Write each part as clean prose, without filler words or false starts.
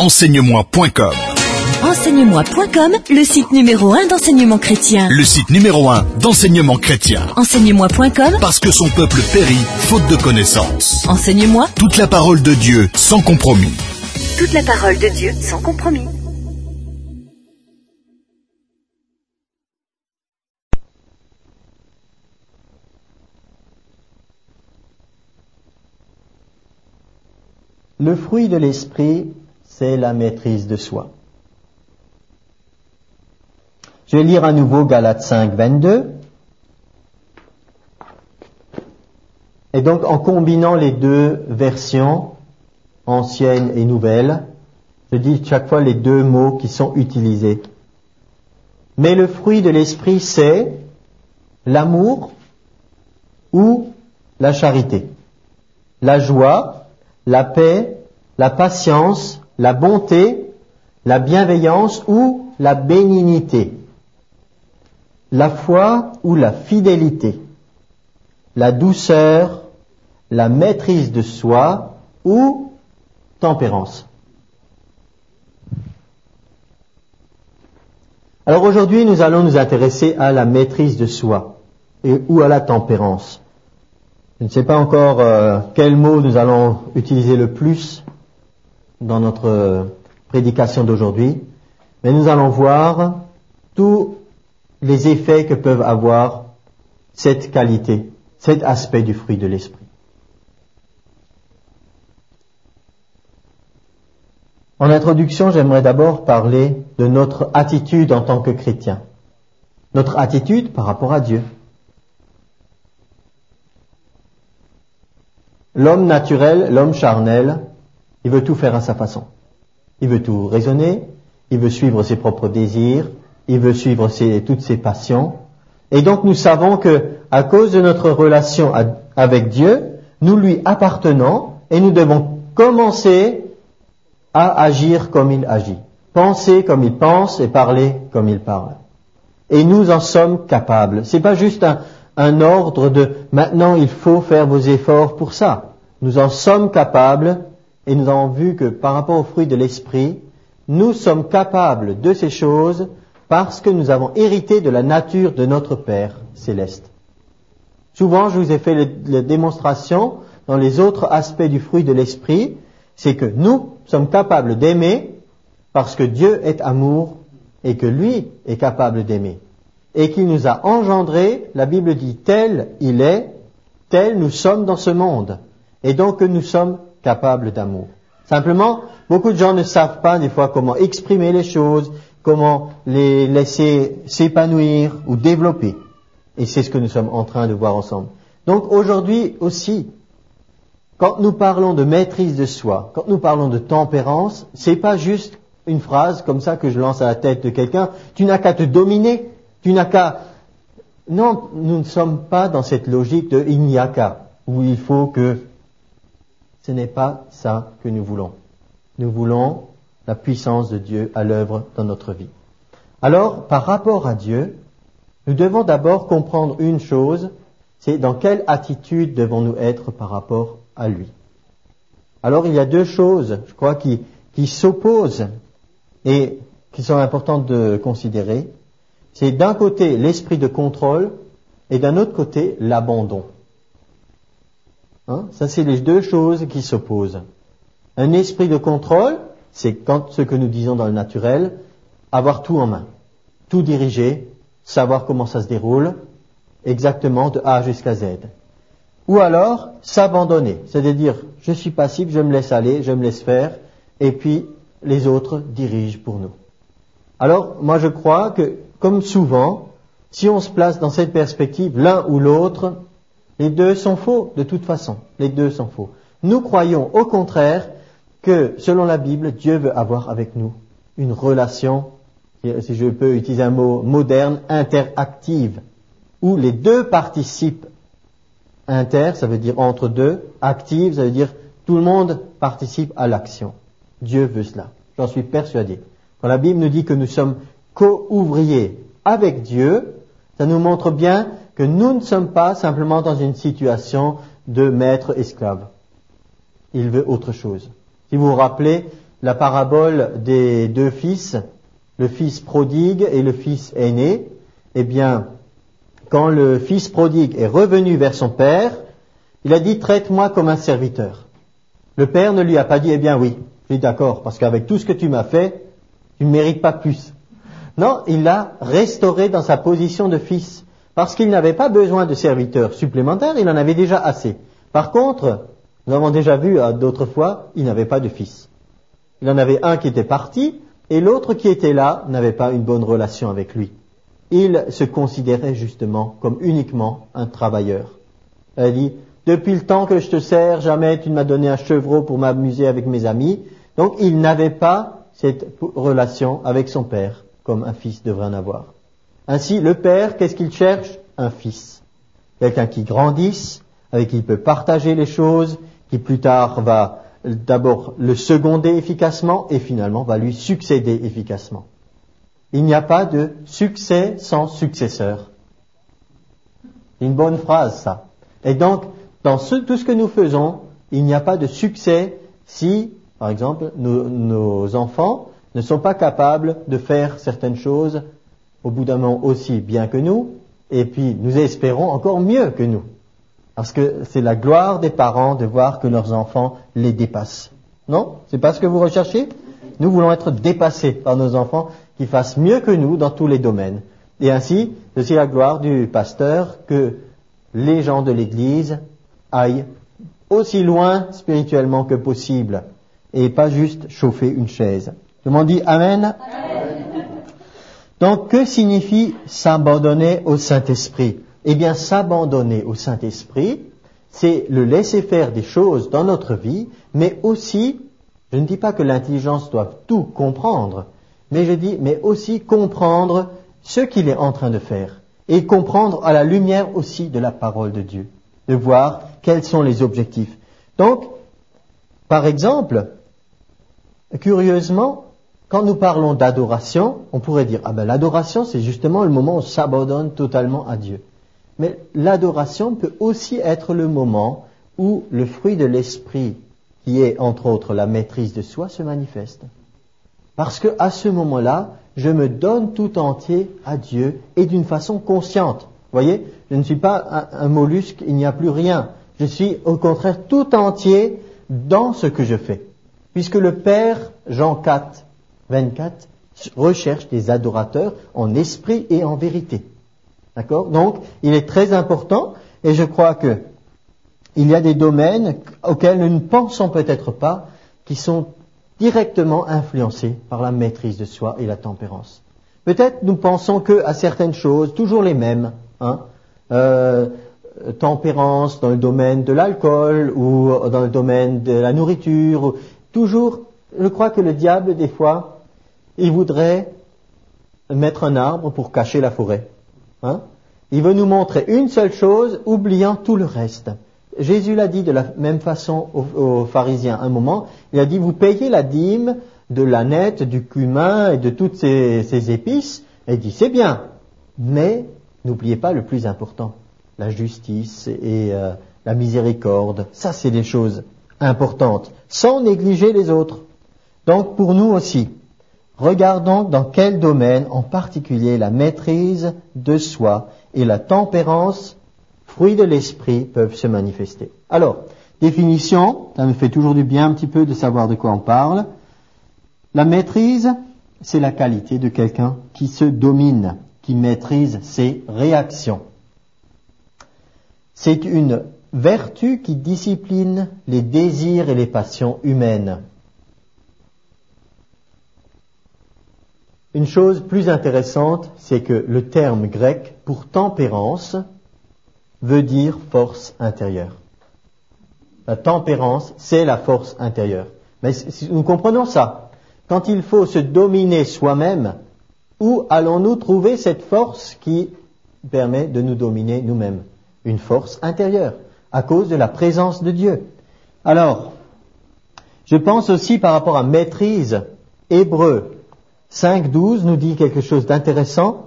Enseigne-moi.com. Enseigne-moi.com, le site numéro 1 d'enseignement chrétien. Le site numéro 1 d'enseignement chrétien. Enseigne-moi.com, Parce que son peuple périt faute de connaissances. Enseigne-moi. Toute la parole de Dieu sans compromis. Toute la parole de Dieu sans compromis. Le fruit de l'esprit, c'est la maîtrise de soi. Je vais lire à nouveau Galates 5, 22. Et donc, en combinant les deux versions, ancienne et nouvelle, je dis chaque fois les deux mots qui sont utilisés. Mais le fruit de l'esprit, c'est l'amour ou la charité, la joie, la paix, la patience, la bonté, la bienveillance ou la bénignité, la foi ou la fidélité, la douceur, la maîtrise de soi ou tempérance. Alors aujourd'hui, nous allons nous intéresser à la maîtrise de soi ou à la tempérance. Je ne sais pas encore quel mot nous allons utiliser le plus dans notre prédication d'aujourd'hui, mais nous allons voir tous les effets que peuvent avoir cette qualité, cet aspect du fruit de l'esprit. En introduction, j'aimerais d'abord parler de notre attitude en tant que chrétien, notre attitude par rapport à Dieu. L'homme naturel, l'homme charnel, il veut tout faire à sa façon. Il veut tout raisonner, il veut suivre ses propres désirs, il veut suivre toutes ses passions. Et donc nous savons que, à cause de notre relation avec Dieu, nous lui appartenons et nous devons commencer à agir comme il agit, penser comme il pense et parler comme il parle. Et nous en sommes capables. C'est pas juste un ordre de maintenant il faut faire vos efforts pour ça. Nous en sommes capables et nous avons vu que par rapport au fruit de l'esprit, nous sommes capables de ces choses parce que nous avons hérité de la nature de notre Père céleste. Souvent, je vous ai fait la démonstration dans les autres aspects du fruit de l'esprit, c'est que nous sommes capables d'aimer parce que Dieu est amour et que lui est capable d'aimer. Et qu'il nous a engendrés, la Bible dit tel il est, tel nous sommes dans ce monde. Et donc que nous sommes capables d'amour. Simplement, beaucoup de gens ne savent pas des fois comment exprimer les choses, comment les laisser s'épanouir ou développer. Et c'est ce que nous sommes en train de voir ensemble. Donc aujourd'hui aussi, quand nous parlons de maîtrise de soi, quand nous parlons de tempérance, c'est pas juste une phrase comme ça que je lance à la tête de quelqu'un. Tu n'as qu'à te dominer. Tu n'as qu'à... Non, nous ne sommes pas dans cette logique de il n'y a qu'à, où il faut que... Ce n'est pas ça que nous voulons. Nous voulons la puissance de Dieu à l'œuvre dans notre vie. Alors, par rapport à Dieu, nous devons d'abord comprendre une chose, c'est dans quelle attitude devons-nous être par rapport à lui. Alors, il y a deux choses, je crois, qui s'opposent et qui sont importantes de considérer. C'est d'un côté l'esprit de contrôle et d'un autre côté l'abandon. Ça, c'est les deux choses qui s'opposent. Un esprit de contrôle, c'est quand ce que nous disons dans le naturel, avoir tout en main, tout diriger, savoir comment ça se déroule, exactement de A jusqu'à Z. Ou alors s'abandonner, c'est-à-dire je suis passif, je me laisse aller, je me laisse faire, et puis les autres dirigent pour nous. Alors, moi je crois que, comme souvent, si on se place dans cette perspective, l'un ou l'autre, les deux sont faux, de toute façon. Les deux sont faux. Nous croyons, au contraire, que, selon la Bible, Dieu veut avoir avec nous une relation, si je peux utiliser un mot moderne, interactive, où les deux participent. Inter, ça veut dire entre deux. Active, ça veut dire tout le monde participe à l'action. Dieu veut cela. J'en suis persuadé. Quand la Bible nous dit que nous sommes co-ouvriers avec Dieu, ça nous montre bien que nous ne sommes pas simplement dans une situation de maître-esclave. Il veut autre chose. Si vous vous rappelez, la parabole des deux fils, le fils prodigue et le fils aîné. Eh bien, quand le fils prodigue est revenu vers son père, il a dit « Traite-moi comme un serviteur ». Le père ne lui a pas dit « Eh bien oui, je suis d'accord, parce qu'avec tout ce que tu m'as fait, tu ne mérites pas plus ». Non, il l'a restauré dans sa position de fils, parce qu'il n'avait pas besoin de serviteurs supplémentaires, il en avait déjà assez. Par contre, nous avons déjà vu d'autres fois, il n'avait pas de fils. Il en avait un qui était parti, et l'autre qui était là n'avait pas une bonne relation avec lui. Il se considérait justement comme uniquement un travailleur. Elle dit, depuis le temps que je te sers, jamais tu ne m'as donné un chevreau pour m'amuser avec mes amis. Donc il n'avait pas cette relation avec son père, comme un fils devrait en avoir. Ainsi, le père, qu'est-ce qu'il cherche? Un fils. Quelqu'un qui grandisse, avec qui il peut partager les choses, qui plus tard va d'abord le seconder efficacement et finalement va lui succéder efficacement. Il n'y a pas de succès sans successeur. C'est une bonne phrase, ça. Et donc, dans tout ce que nous faisons, il n'y a pas de succès si, par exemple, nos enfants ne sont pas capables de faire certaines choses au bout d'un moment aussi bien que nous, et puis nous espérons encore mieux que nous. Parce que c'est la gloire des parents de voir que leurs enfants les dépassent. Non? C'est pas ce que vous recherchez? Nous voulons être dépassés par nos enfants qui fassent mieux que nous dans tous les domaines. Et ainsi, c'est aussi la gloire du pasteur que les gens de l'Église aillent aussi loin spirituellement que possible et pas juste chauffer une chaise. Tout le monde dit Amen? Amen. Donc, que signifie s'abandonner au Saint-Esprit? Eh bien, s'abandonner au Saint-Esprit, c'est le laisser faire des choses dans notre vie, mais aussi, je ne dis pas que l'intelligence doit tout comprendre, mais je dis, mais aussi comprendre ce qu'il est en train de faire, et comprendre à la lumière aussi de la parole de Dieu, de voir quels sont les objectifs. Donc, par exemple, curieusement, quand nous parlons d'adoration, on pourrait dire, l'adoration, c'est justement le moment où on s'abandonne totalement à Dieu. Mais l'adoration peut aussi être le moment où le fruit de l'esprit, qui est entre autres la maîtrise de soi, se manifeste. Parce que à ce moment-là, je me donne tout entier à Dieu et d'une façon consciente. Vous voyez, je ne suis pas un mollusque, il n'y a plus rien. Je suis au contraire tout entier dans ce que je fais. Puisque le Père, Jean 4, 24, recherche des adorateurs en esprit et en vérité. D'accord? Donc, il est très important, et je crois que il y a des domaines auxquels nous ne pensons peut-être pas, qui sont directement influencés par la maîtrise de soi et la tempérance. Peut-être nous pensons que à certaines choses, toujours les mêmes, tempérance dans le domaine de l'alcool ou dans le domaine de la nourriture, toujours, je crois que le diable, des fois, il voudrait mettre un arbre pour cacher la forêt. Il veut nous montrer une seule chose, oubliant tout le reste. Jésus l'a dit de la même façon aux pharisiens un moment. Il a dit, vous payez la dîme de l'ânette, du cumin et de toutes ces épices. Et il dit, c'est bien, mais n'oubliez pas le plus important, la justice et la miséricorde. Ça, c'est des choses importantes, sans négliger les autres. Donc, pour nous aussi, regardons dans quel domaine, en particulier, la maîtrise de soi et la tempérance, fruits de l'esprit, peuvent se manifester. Alors, définition, ça me fait toujours du bien un petit peu de savoir de quoi on parle. La maîtrise, c'est la qualité de quelqu'un qui se domine, qui maîtrise ses réactions. C'est une vertu qui discipline les désirs et les passions humaines. Une chose plus intéressante, c'est que le terme grec pour tempérance veut dire force intérieure. La tempérance, c'est la force intérieure. Mais nous comprenons ça. Quand il faut se dominer soi-même, où allons-nous trouver cette force qui permet de nous dominer nous-mêmes? Une force intérieure, à cause de la présence de Dieu. Alors, je pense aussi par rapport à maîtrise, Hébreux 5.12 nous dit quelque chose d'intéressant.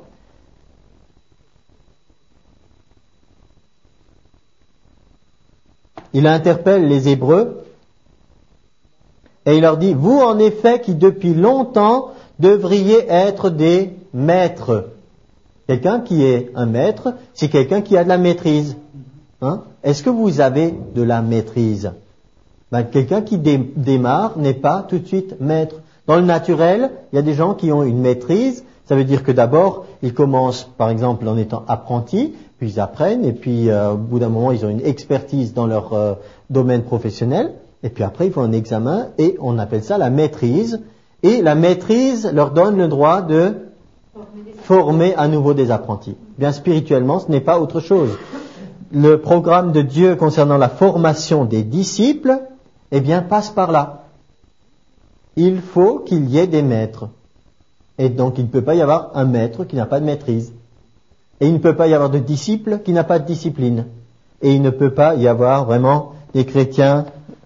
Il interpelle les Hébreux Et il leur dit, vous en effet qui depuis longtemps devriez être des maîtres. Quelqu'un qui est un maître, c'est quelqu'un qui a de la maîtrise. Hein? Est-ce que vous avez de la maîtrise? Quelqu'un qui démarre n'est pas tout de suite maître. Dans le naturel, il y a des gens qui ont une maîtrise. Ça veut dire que d'abord, ils commencent par exemple en étant apprentis, puis ils apprennent, et puis au bout d'un moment, ils ont une expertise dans leur domaine professionnel, et puis après, ils font un examen, et on appelle ça la maîtrise. Et la maîtrise leur donne le droit de former à nouveau des apprentis. Bien spirituellement, ce n'est pas autre chose. Le programme de Dieu concernant la formation des disciples, eh bien, passe par là. Il faut qu'il y ait des maîtres. Et donc, il ne peut pas y avoir un maître qui n'a pas de maîtrise. Et il ne peut pas y avoir de disciple qui n'a pas de discipline. Et il ne peut pas y avoir vraiment des chrétiens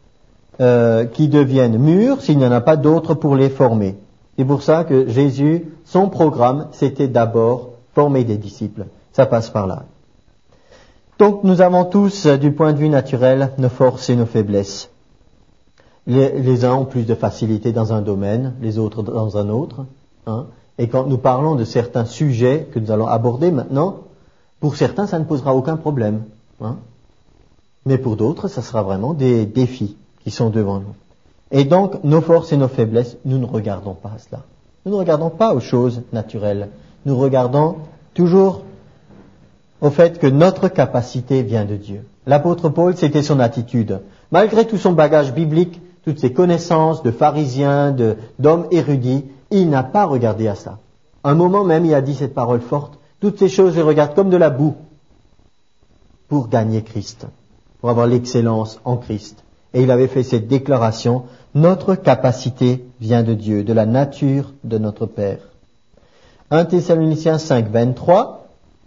qui deviennent mûrs s'il n'y en a pas d'autres pour les former. C'est pour ça que Jésus, son programme, c'était d'abord former des disciples. Ça passe par là. Donc, nous avons tous, du point de vue naturel, nos forces et nos faiblesses. Les uns ont plus de facilité dans un domaine, les autres dans un autre. Hein. Et quand nous parlons de certains sujets que nous allons aborder maintenant, pour certains, ça ne posera aucun problème. Hein. Mais pour d'autres, ça sera vraiment des défis qui sont devant nous. Et donc, nos forces et nos faiblesses, nous ne regardons pas à cela. Nous ne regardons pas aux choses naturelles. Nous regardons toujours au fait que notre capacité vient de Dieu. L'apôtre Paul, c'était son attitude. Malgré tout son bagage biblique, toutes ses connaissances de pharisiens, d'hommes érudits, il n'a pas regardé à ça. Un moment même, il a dit cette parole forte, toutes ces choses, je les regarde comme de la boue pour gagner Christ, pour avoir l'excellence en Christ. Et il avait fait cette déclaration, notre capacité vient de Dieu, de la nature de notre Père. 1 Thessaloniciens 5, 23.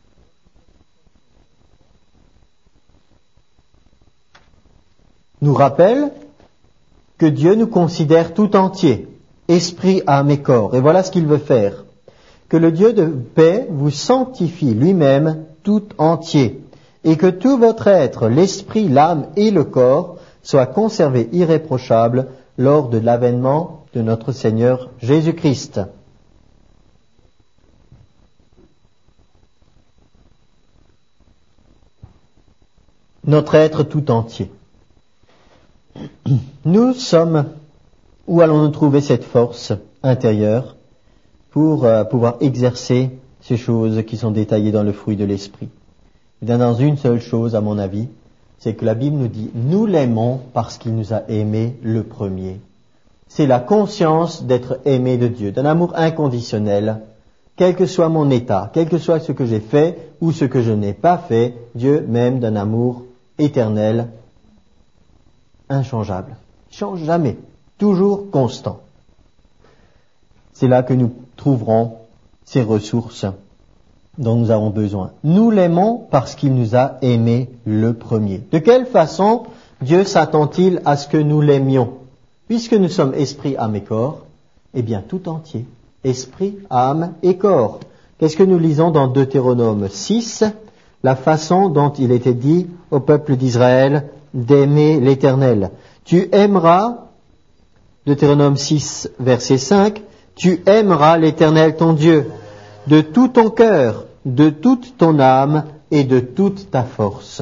Nous rappelle que Dieu nous considère tout entier, esprit, âme et corps. Et voilà ce qu'il veut faire. Que le Dieu de paix vous sanctifie lui-même tout entier, et que tout votre être, l'esprit, l'âme et le corps, soit conservé irréprochable lors de l'avènement de notre Seigneur Jésus-Christ. Notre être tout entier. Nous sommes, où allons-nous trouver cette force intérieure pour pouvoir exercer ces choses qui sont détaillées dans le fruit de l'esprit? Eh bien, dans une seule chose, à mon avis, c'est que la Bible nous dit, nous l'aimons parce qu'il nous a aimés le premier. C'est la conscience d'être aimé de Dieu, d'un amour inconditionnel, quel que soit mon état, quel que soit ce que j'ai fait ou ce que je n'ai pas fait, Dieu m'aime d'un amour éternel, inchangeable. Il ne change jamais, toujours constant. C'est là que nous trouverons ces ressources dont nous avons besoin. Nous l'aimons parce qu'il nous a aimés le premier. De quelle façon Dieu s'attend-il à ce que nous l'aimions? Puisque nous sommes esprit, âme et corps, eh bien tout entier. Esprit, âme et corps. Qu'est-ce que nous lisons dans Deutéronome 6? La façon dont il était dit au peuple d'Israël d'aimer l'Éternel. Tu aimeras, Deutéronome 6, verset 5, tu aimeras l'Éternel ton Dieu de tout ton cœur, de toute ton âme et de toute ta force.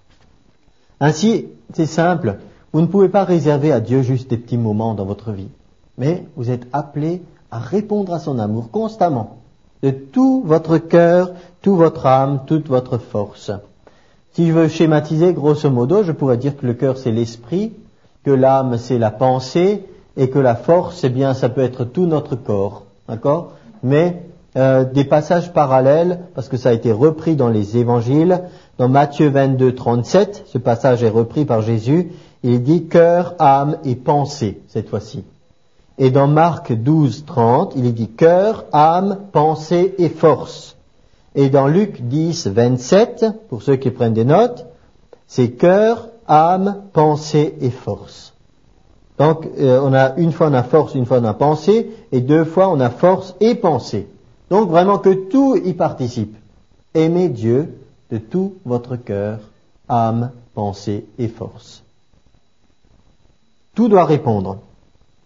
Ainsi, c'est simple, vous ne pouvez pas réserver à Dieu juste des petits moments dans votre vie, mais vous êtes appelés à répondre à son amour constamment, de tout votre cœur, toute votre âme, toute votre force. Si je veux schématiser, grosso modo, je pourrais dire que le cœur c'est l'esprit, que l'âme c'est la pensée, et que la force, eh bien, ça peut être tout notre corps, d'accord? Mais des passages parallèles, parce que ça a été repris dans les évangiles, dans Matthieu 22, 37, ce passage est repris par Jésus, il dit cœur, âme et pensée, cette fois-ci. Et dans Marc 12, 30, il est dit cœur, âme, pensée et force. Et dans Luc 10, 27, pour ceux qui prennent des notes, c'est cœur, âme, pensée et force. Donc, une fois on a force, une fois on a pensée, et 2 fois on a force et pensée. Donc vraiment que tout y participe. Aimez Dieu de tout votre cœur, âme, pensée et force. Tout doit répondre.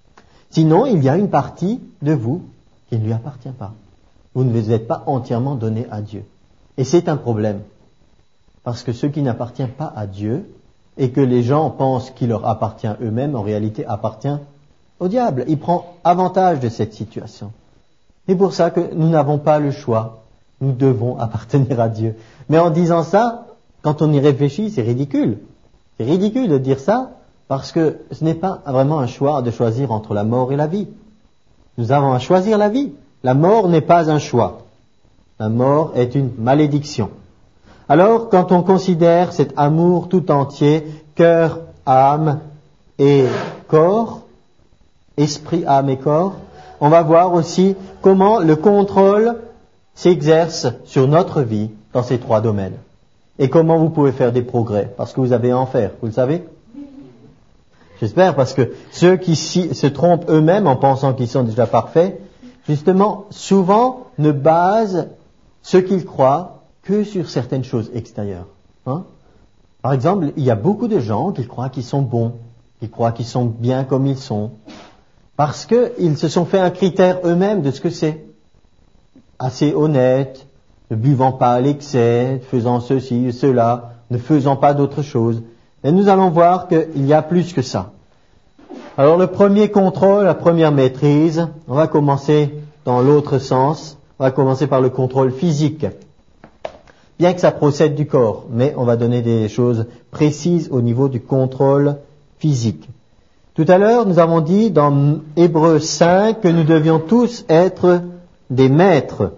Sinon, il y a une partie de vous qui ne lui appartient pas. Vous ne vous êtes pas entièrement donné à Dieu. Et c'est un problème. Parce que ce qui n'appartient pas à Dieu, et que les gens pensent qu'il leur appartient eux-mêmes, en réalité appartient au diable. Il prend avantage de cette situation. C'est pour ça que nous n'avons pas le choix. Nous devons appartenir à Dieu. Mais en disant ça, quand on y réfléchit, c'est ridicule. C'est ridicule de dire ça, parce que ce n'est pas vraiment un choix de choisir entre la mort et la vie. Nous avons à choisir la vie. La mort n'est pas un choix. La mort est une malédiction. Alors, quand on considère cet amour tout entier, cœur, âme et corps, esprit, âme et corps, on va voir aussi comment le contrôle s'exerce sur notre vie dans ces trois domaines. Et comment vous pouvez faire des progrès, parce que vous avez à en faire, vous le savez? J'espère, parce que ceux qui se trompent eux-mêmes en pensant qu'ils sont déjà parfaits, justement, souvent ne basent ce qu'ils croient que sur certaines choses extérieures. Par exemple, il y a beaucoup de gens qui croient qu'ils sont bons, qui croient qu'ils sont bien comme ils sont, parce qu'ils se sont fait un critère eux-mêmes de ce que c'est. Assez honnête, ne buvant pas à l'excès, faisant ceci, cela, ne faisant pas d'autre chose. Et nous allons voir qu'il y a plus que ça. Alors le premier contrôle, la première maîtrise, on va commencer dans l'autre sens, on va commencer par le contrôle physique. Bien que ça procède du corps, mais on va donner des choses précises au niveau du contrôle physique. Tout à l'heure, nous avons dit dans Hébreux 5 que nous devions tous être des maîtres.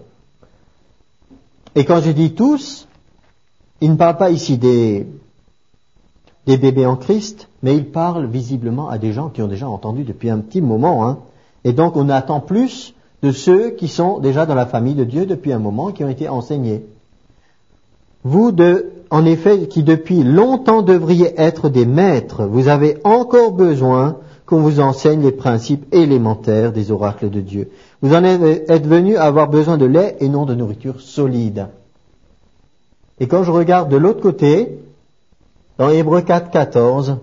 Et quand je dis tous, il ne parle pas ici des bébés en Christ, mais il parle visiblement à des gens qui ont déjà entendu depuis un petit moment. Et donc on attend plus de ceux qui sont déjà dans la famille de Dieu depuis un moment, qui ont été enseignés. Vous, en effet, qui depuis longtemps devriez être des maîtres, vous avez encore besoin qu'on vous enseigne les principes élémentaires des oracles de Dieu. Vous en êtes venus à avoir besoin de lait et non de nourriture solide. Et quand je regarde de l'autre côté, dans Hébreux 4, 14,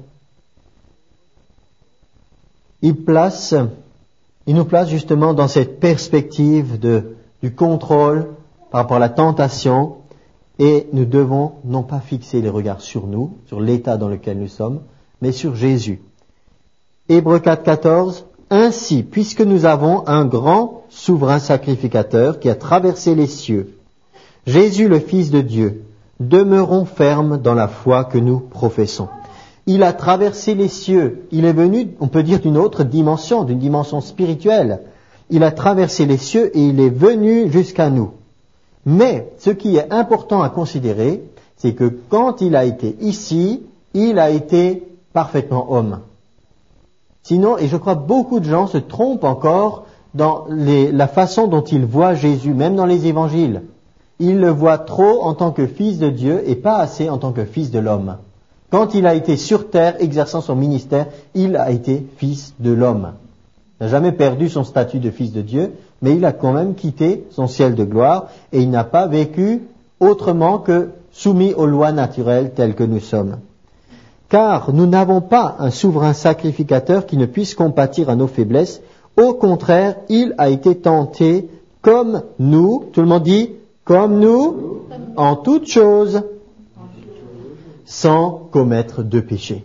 il nous place justement dans cette perspective du contrôle par rapport à la tentation, et nous devons non pas fixer les regards sur nous, sur l'état dans lequel nous sommes, mais sur Jésus. Hébreux 4, 14, ainsi, puisque nous avons un grand souverain sacrificateur qui a traversé les cieux, Jésus le Fils de Dieu, demeurons fermes dans la foi que nous professons. Il a traversé les cieux, il est venu, on peut dire, d'une autre dimension, d'une dimension spirituelle. Il a traversé les cieux et il est venu jusqu'à nous. Mais ce qui est important à considérer, c'est que quand il a été ici, il a été parfaitement homme. Sinon, et je crois beaucoup de gens se trompent encore dans la façon dont ils voient Jésus, même dans les évangiles. Ils le voient trop en tant que fils de Dieu et pas assez en tant que fils de l'homme. Quand il a été sur terre exerçant son ministère, il a été fils de l'homme. Il n'a jamais perdu son statut de fils de Dieu, mais il a quand même quitté son ciel de gloire et il n'a pas vécu autrement que soumis aux lois naturelles telles que nous sommes. Car nous n'avons pas un souverain sacrificateur qui ne puisse compatir à nos faiblesses. Au contraire, il a été tenté comme nous, tout le monde dit, comme nous, en toutes choses, sans commettre de péché.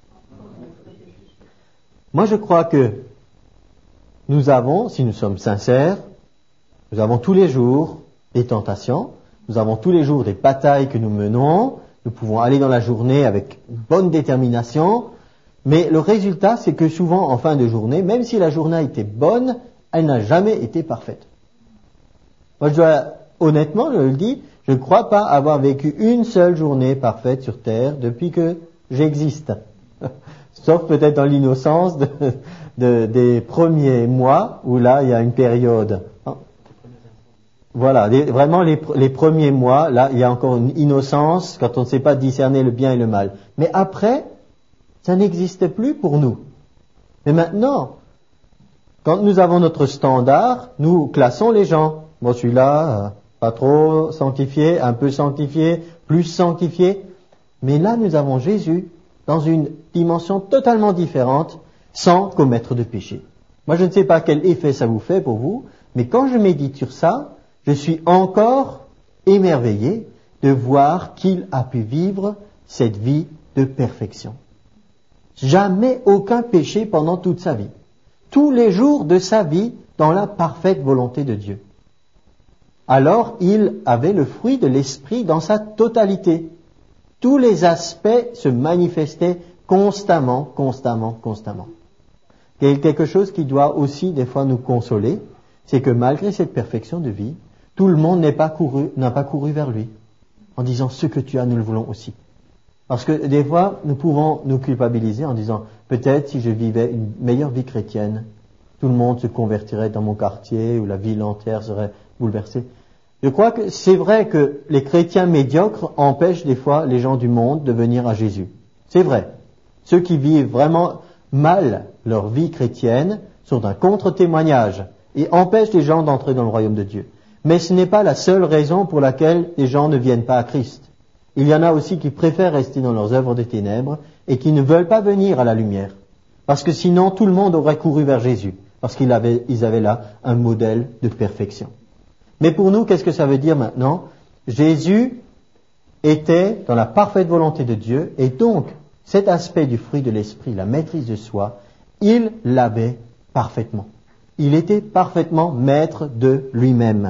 Moi, je crois que nous avons, si nous sommes sincères, nous avons tous les jours des tentations, nous avons tous les jours des batailles que nous menons, nous pouvons aller dans la journée avec une bonne détermination, mais le résultat, c'est que souvent, en fin de journée, même si la journée a été bonne, elle n'a jamais été parfaite. Moi, honnêtement, je le dis, je ne crois pas avoir vécu une seule journée parfaite sur Terre depuis que j'existe. Sauf peut-être dans l'innocence des premiers mois, où là, il y a une période. Voilà, vraiment les premiers mois, là, il y a encore une innocence quand on ne sait pas discerner le bien et le mal. Mais après, ça n'existe plus pour nous. Mais maintenant, quand nous avons notre standard, nous classons les gens. Moi, celui-là, pas trop sanctifié, un peu sanctifié, plus sanctifié. Mais là, nous avons Jésus dans une dimension totalement différente, sans commettre de péché. Moi, je ne sais pas quel effet ça vous fait pour vous, mais quand je médite sur ça, je suis encore émerveillé de voir qu'il a pu vivre cette vie de perfection. Jamais aucun péché pendant toute sa vie. Tous les jours de sa vie dans la parfaite volonté de Dieu. Alors, il avait le fruit de l'esprit dans sa totalité. Tous les aspects se manifestaient constamment. Et quelque chose qui doit aussi des fois nous consoler, c'est que malgré cette perfection de vie, tout le monde n'a pas couru vers lui, en disant ce que tu as, nous le voulons aussi. Parce que des fois, nous pouvons nous culpabiliser en disant peut-être si je vivais une meilleure vie chrétienne, tout le monde se convertirait dans mon quartier ou la ville entière serait bouleversée. Je crois que c'est vrai que les chrétiens médiocres empêchent des fois les gens du monde de venir à Jésus. C'est vrai. Ceux qui vivent vraiment mal leur vie chrétienne sont un contre-témoignage et empêchent les gens d'entrer dans le royaume de Dieu. Mais ce n'est pas la seule raison pour laquelle les gens ne viennent pas à Christ. Il y en a aussi qui préfèrent rester dans leurs œuvres de ténèbres et qui ne veulent pas venir à la lumière. Parce que sinon tout le monde aurait couru vers Jésus. Parce qu'ils avaient là un modèle de perfection. Mais pour nous, qu'est-ce que ça veut dire maintenant? Jésus était dans la parfaite volonté de Dieu et donc cet aspect du fruit de l'esprit, la maîtrise de soi, il l'avait parfaitement. Il était parfaitement maître de lui-même.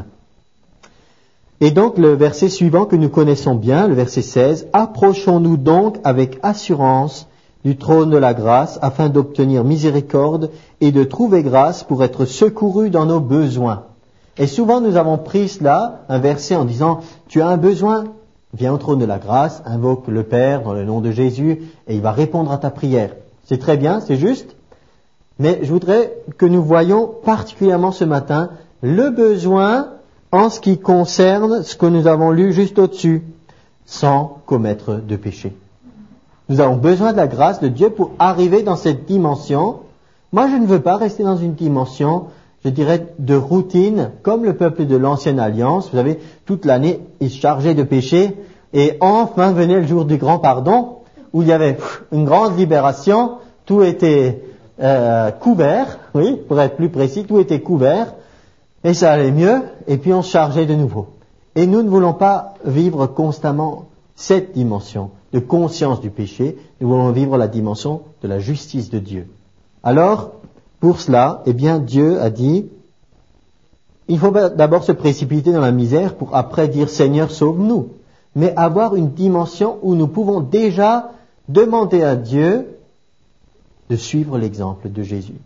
Et donc le verset suivant que nous connaissons bien, le verset 16, « Approchons-nous donc avec assurance du trône de la grâce afin d'obtenir miséricorde et de trouver grâce pour être secourus dans nos besoins. » Et souvent nous avons pris cela, un verset en disant « Tu as un besoin, viens au trône de la grâce, invoque le Père dans le nom de Jésus et il va répondre à ta prière. » C'est très bien, c'est juste, mais je voudrais que nous voyions particulièrement ce matin le besoin en ce qui concerne ce que nous avons lu juste au-dessus, sans commettre de péché. Nous avons besoin de la grâce de Dieu pour arriver dans cette dimension. Moi, je ne veux pas rester dans une dimension, je dirais, de routine, comme le peuple de l'Ancienne Alliance. Vous savez, toute l'année, ils se chargeaient de péché, et enfin venait le jour du grand pardon, où il y avait une grande libération, tout était couvert, oui, pour être plus précis, tout était couvert, et ça allait mieux, et puis on se chargeait de nouveau. Et nous ne voulons pas vivre constamment cette dimension de conscience du péché, nous voulons vivre la dimension de la justice de Dieu. Alors, pour cela, eh bien, Dieu a dit, il faut d'abord se précipiter dans la misère pour après dire Seigneur, sauve-nous. Mais avoir une dimension où nous pouvons déjà demander à Dieu de suivre l'exemple de Jésus.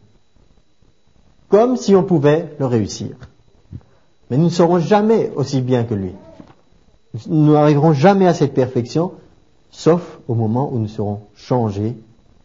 Comme si on pouvait le réussir. Mais nous ne serons jamais aussi bien que lui. Nous n'arriverons jamais à cette perfection, sauf au moment où nous serons changés.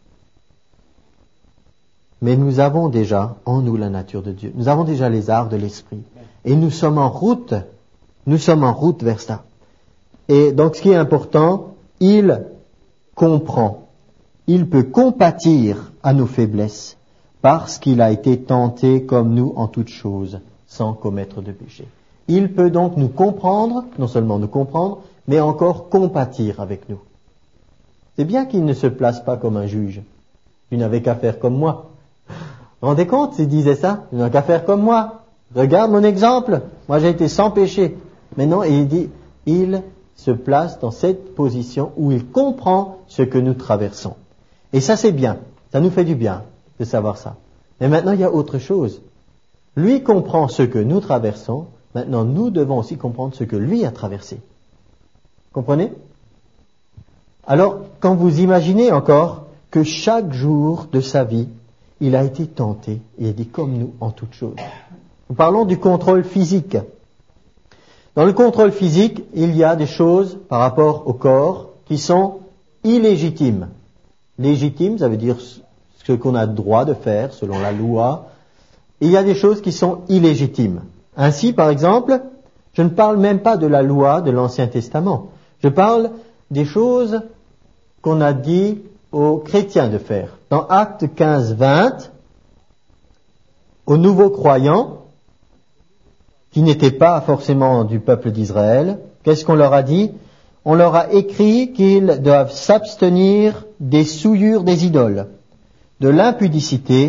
Mais nous avons déjà en nous la nature de Dieu. Nous avons déjà les arts de l'esprit. Et nous sommes en route vers ça. Et donc ce qui est important, il comprend. Il peut compatir à nos faiblesses parce qu'il a été tenté comme nous en toutes choses, sans commettre de péché. Il peut donc nous comprendre, non seulement nous comprendre, mais encore compatir avec nous. C'est bien qu'il ne se place pas comme un juge. Tu n'avais qu'à faire comme moi. Vous vous rendez compte s'il disait ça? Tu n'as qu'à faire comme moi. Regarde mon exemple. Moi j'ai été sans péché. Mais non, et il dit, il se place dans cette position où il comprend ce que nous traversons. Et ça c'est bien. Ça nous fait du bien de savoir ça. Mais maintenant il y a autre chose. Lui comprend ce que nous traversons. Maintenant nous devons aussi comprendre ce que lui a traversé. Comprenez? Alors, quand vous imaginez encore que chaque jour de sa vie, il a été tenté, il dit comme nous en toutes choses. Nous parlons du contrôle physique. Dans le contrôle physique, il y a des choses par rapport au corps qui sont illégitimes. Légitime, ça veut dire ce qu'on a le droit de faire selon la loi. Il y a des choses qui sont illégitimes. Ainsi, par exemple, je ne parle même pas de la loi de l'Ancien Testament. Je parle des choses qu'on a dit aux chrétiens de faire. Dans Actes 15-20, aux nouveaux croyants, qui n'étaient pas forcément du peuple d'Israël, qu'est-ce qu'on leur a dit? On leur a écrit qu'ils doivent s'abstenir des souillures des idoles, de l'impudicité,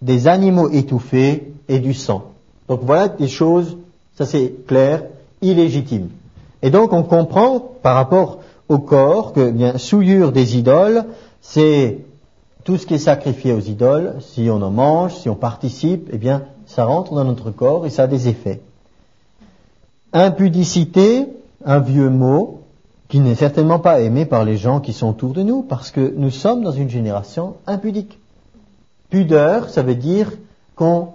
des animaux étouffés et du sang. Donc voilà des choses, ça c'est clair, illégitimes. Et donc on comprend par rapport au corps que bien souillure des idoles, c'est tout ce qui est sacrifié aux idoles. Si on en mange, si on participe, eh bien ça rentre dans notre corps et ça a des effets. Impudicité, un vieux mot qui n'est certainement pas aimé par les gens qui sont autour de nous parce que nous sommes dans une génération impudique. Pudeur, ça veut dire qu'on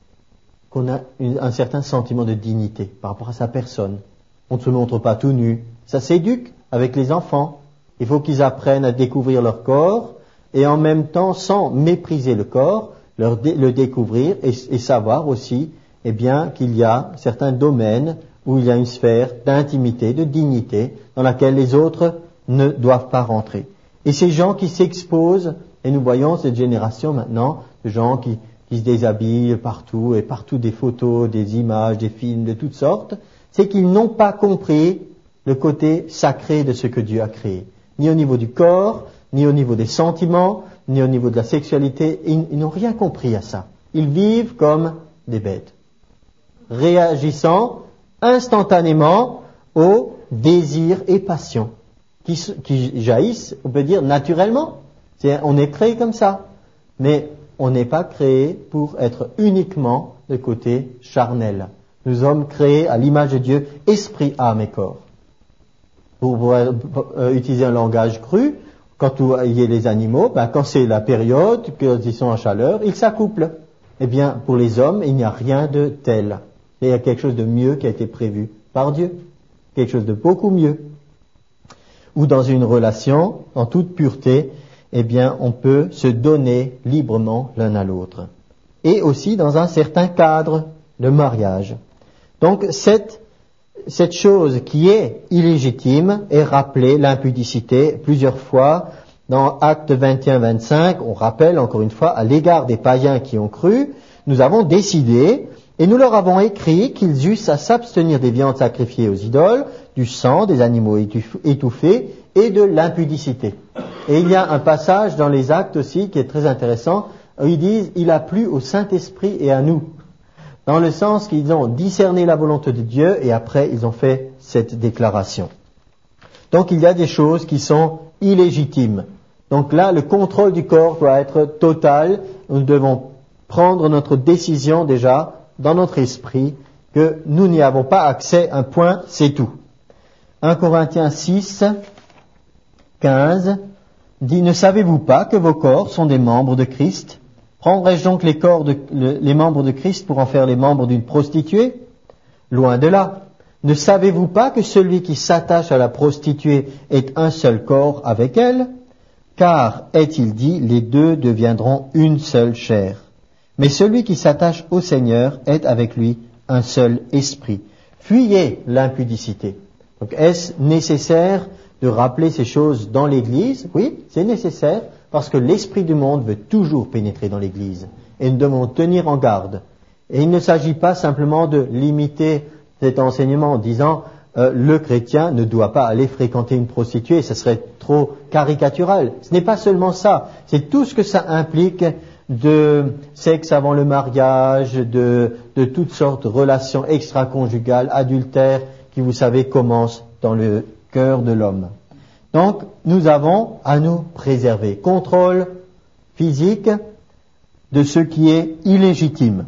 a un certain sentiment de dignité par rapport à sa personne. On ne se montre pas tout nu. Ça s'éduque avec les enfants. Il faut qu'ils apprennent à découvrir leur corps et en même temps, sans mépriser le corps, le découvrir et savoir aussi eh bien, qu'il y a certains domaines où il y a une sphère d'intimité, de dignité, dans laquelle les autres ne doivent pas rentrer. Et ces gens qui s'exposent, et nous voyons cette génération maintenant, de gens qui se déshabillent partout, et partout des photos, des images, des films de toutes sortes, c'est qu'ils n'ont pas compris le côté sacré de ce que Dieu a créé. Ni au niveau du corps, ni au niveau des sentiments, ni au niveau de la sexualité, ils n'ont rien compris à ça. Ils vivent comme des bêtes, réagissant instantanément aux désirs et passions qui jaillissent, on peut dire, naturellement. On est créé comme ça. Mais on n'est pas créé pour être uniquement de côté charnel. Nous sommes créés à l'image de Dieu, esprit, âme et corps. Pour utiliser un langage cru, quand il y a les animaux, quand c'est la période, quand ils sont en chaleur, ils s'accouplent. Eh bien, pour les hommes, il n'y a rien de tel. Il y a quelque chose de mieux qui a été prévu par Dieu. Quelque chose de beaucoup mieux. Ou dans une relation, en toute pureté, eh bien, on peut se donner librement l'un à l'autre. Et aussi dans un certain cadre de mariage. Donc, cette chose qui est illégitime est rappelée, l'impudicité, plusieurs fois. Dans Actes 21-25, on rappelle encore une fois, à l'égard des païens qui ont cru, nous avons décidé, et nous leur avons écrit qu'ils eussent à s'abstenir des viandes sacrifiées aux idoles, du sang, des animaux étouffés et de l'impudicité. Et il y a un passage dans les Actes aussi qui est très intéressant, où ils disent « Il a plu au Saint-Esprit et à nous ». Dans le sens qu'ils ont discerné la volonté de Dieu et après ils ont fait cette déclaration. Donc il y a des choses qui sont illégitimes. Donc là, le contrôle du corps doit être total. Nous devons prendre notre décision déjà dans notre esprit que nous n'y avons pas accès, un point, c'est tout. 1 Corinthiens 6, 15 dit « Ne savez-vous pas que vos corps sont des membres de Christ ? Prendrais-je donc les membres de Christ pour en faire les membres d'une prostituée ? Loin de là. Ne savez-vous pas que celui qui s'attache à la prostituée est un seul corps avec elle ? Car, est-il dit, les deux deviendront une seule chair. Mais celui qui s'attache au Seigneur est avec lui un seul esprit. Fuyez l'impudicité. Donc, est-ce nécessaire de rappeler ces choses dans l'Église ? Oui, c'est nécessaire, parce que l'esprit du monde veut toujours pénétrer dans l'Église. Et nous devons tenir en garde. Et il ne s'agit pas simplement de limiter cet enseignement en disant le chrétien ne doit pas aller fréquenter une prostituée, ce serait trop caricatural. Ce n'est pas seulement ça, c'est tout ce que ça implique de sexe avant le mariage, de toutes sortes de relations extra-conjugales, adultères, qui vous savez commencent dans le cœur de l'homme. Donc, nous avons à nous préserver. Contrôle physique de ce qui est illégitime.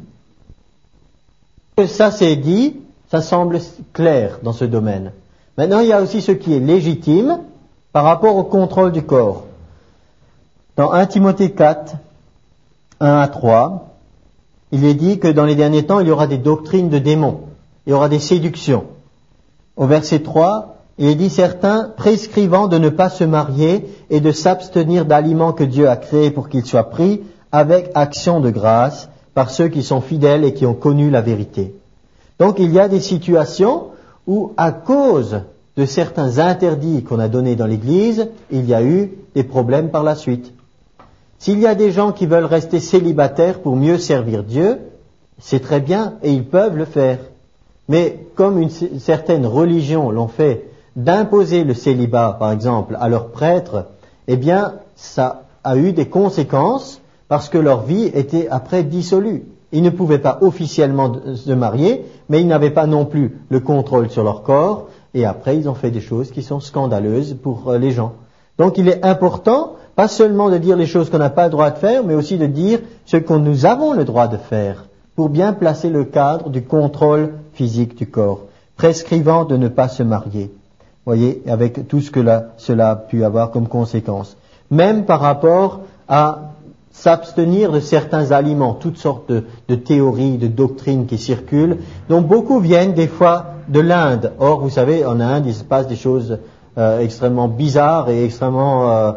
Ça c'est dit, ça semble clair dans ce domaine. Maintenant, il y a aussi ce qui est légitime par rapport au contrôle du corps. Dans 1 Timothée 4, 1 à 3, il est dit que dans les derniers temps, il y aura des doctrines de démons. Il y aura des séductions. Au verset 3, il est dit certains prescrivant de ne pas se marier et de s'abstenir d'aliments que Dieu a créés pour qu'ils soient pris avec action de grâce par ceux qui sont fidèles et qui ont connu la vérité. Donc il y a des situations où à cause de certains interdits qu'on a donnés dans l'Église, il y a eu des problèmes par la suite. S'il y a des gens qui veulent rester célibataires pour mieux servir Dieu, c'est très bien et ils peuvent le faire. Mais comme certaines religions l'ont fait, d'imposer le célibat, par exemple, à leurs prêtres, eh bien, ça a eu des conséquences parce que leur vie était après dissolue. Ils ne pouvaient pas officiellement se marier, mais ils n'avaient pas non plus le contrôle sur leur corps, et après ils ont fait des choses qui sont scandaleuses pour les gens. Donc il est important, pas seulement de dire les choses qu'on n'a pas le droit de faire, mais aussi de dire ce que nous avons le droit de faire, pour bien placer le cadre du contrôle physique du corps, prescrivant de ne pas se marier. Voyez, avec tout ce que cela a pu avoir comme conséquence. Même par rapport à s'abstenir de certains aliments, toutes sortes de théories, de doctrines qui circulent, dont beaucoup viennent des fois de l'Inde. Or, vous savez, en Inde, il se passe des choses extrêmement bizarres et extrêmement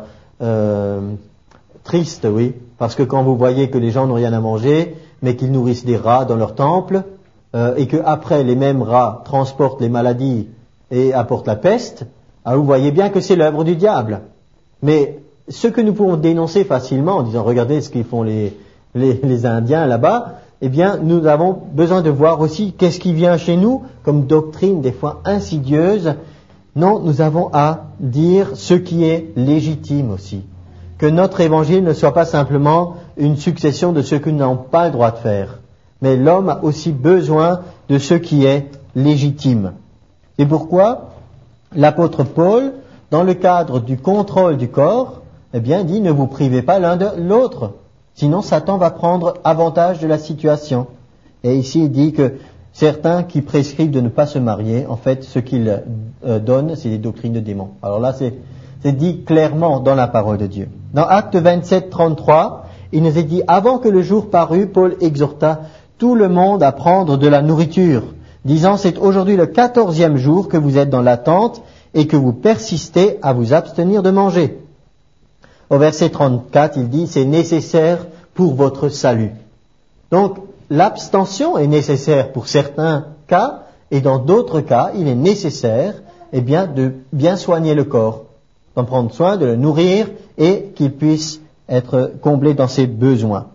tristes, oui. Parce que quand vous voyez que les gens n'ont rien à manger, mais qu'ils nourrissent des rats dans leur temple, et que après les mêmes rats transportent les maladies et apportent la peste, vous voyez bien que c'est l'œuvre du diable. Mais ce que nous pouvons dénoncer facilement en disant regardez ce qu'ils font les Indiens là-bas, eh bien nous avons besoin de voir aussi qu'est-ce qui vient chez nous comme doctrine des fois insidieuse. Non, nous avons à dire ce qui est légitime aussi. Que notre évangile ne soit pas simplement une succession de ce que nous n'avons pas le droit de faire. Mais l'homme a aussi besoin de ce qui est légitime. C'est pourquoi l'apôtre Paul, dans le cadre du contrôle du corps, eh bien, dit ne vous privez pas l'un de l'autre. Sinon, Satan va prendre avantage de la situation. Et ici, il dit que certains qui prescrivent de ne pas se marier, en fait, ce qu'ils donnent, c'est des doctrines de démons. Alors là, c'est dit clairement dans la parole de Dieu. Dans Actes 27, 33, il nous est dit, avant que le jour parût, Paul exhorta tout le monde à prendre de la nourriture, disant, c'est aujourd'hui le 14e jour que vous êtes dans l'attente et que vous persistez à vous abstenir de manger. Au verset 34, il dit, c'est nécessaire pour votre salut. Donc, l'abstention est nécessaire pour certains cas, et dans d'autres cas, il est nécessaire, eh bien, de bien soigner le corps, d'en prendre soin, de le nourrir, et qu'il puisse être comblé dans ses besoins.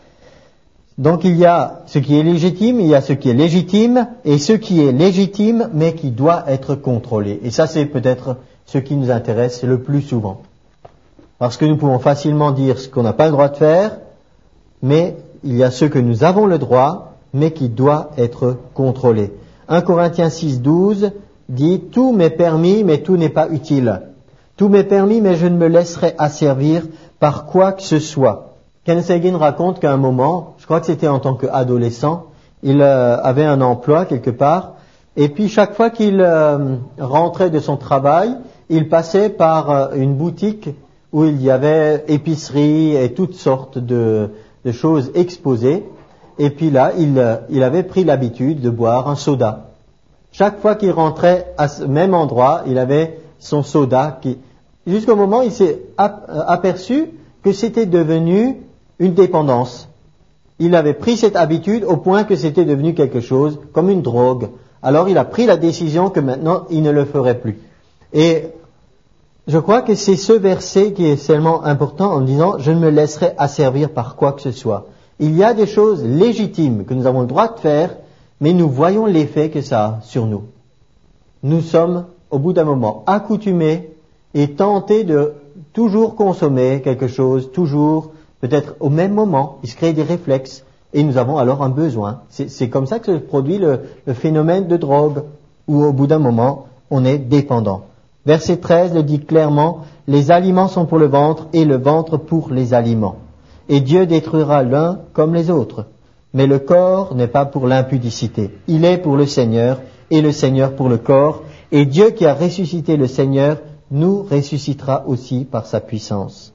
Donc, il y a ce qui est légitime, il y a ce qui est légitime, et ce qui est légitime, mais qui doit être contrôlé. Et ça, c'est peut-être ce qui nous intéresse le plus souvent. Parce que nous pouvons facilement dire ce qu'on n'a pas le droit de faire, mais il y a ce que nous avons le droit, mais qui doit être contrôlé. 1 Corinthiens 6, 12 dit « Tout m'est permis, mais tout n'est pas utile. Tout m'est permis, mais je ne me laisserai asservir par quoi que ce soit. » Kenneth Hagin raconte qu'à un moment, je crois que c'était en tant qu'adolescent, il avait un emploi quelque part, et puis chaque fois qu'il rentrait de son travail, il passait par une boutique où il y avait épicerie et toutes sortes de choses exposées. Et puis là, il avait pris l'habitude de boire un soda. Chaque fois qu'il rentrait à ce même endroit, il avait son soda. Jusqu'au moment où il s'est aperçu que c'était devenu une dépendance. Il avait pris cette habitude au point que c'était devenu quelque chose comme une drogue. Alors il a pris la décision que maintenant il ne le ferait plus. Et je crois que c'est ce verset qui est seulement important en disant « Je ne me laisserai asservir par quoi que ce soit ». Il y a des choses légitimes que nous avons le droit de faire, mais nous voyons l'effet que ça a sur nous. Nous sommes, au bout d'un moment, accoutumés et tentés de toujours consommer quelque chose, toujours, peut-être au même moment, il se crée des réflexes, et nous avons alors un besoin. C'est comme ça que se produit le phénomène de drogue, où au bout d'un moment, on est dépendant. Verset 13 le dit clairement, « Les aliments sont pour le ventre et le ventre pour les aliments. Et Dieu détruira l'un comme les autres. Mais le corps n'est pas pour l'impudicité. Il est pour le Seigneur et le Seigneur pour le corps. Et Dieu qui a ressuscité le Seigneur nous ressuscitera aussi par sa puissance.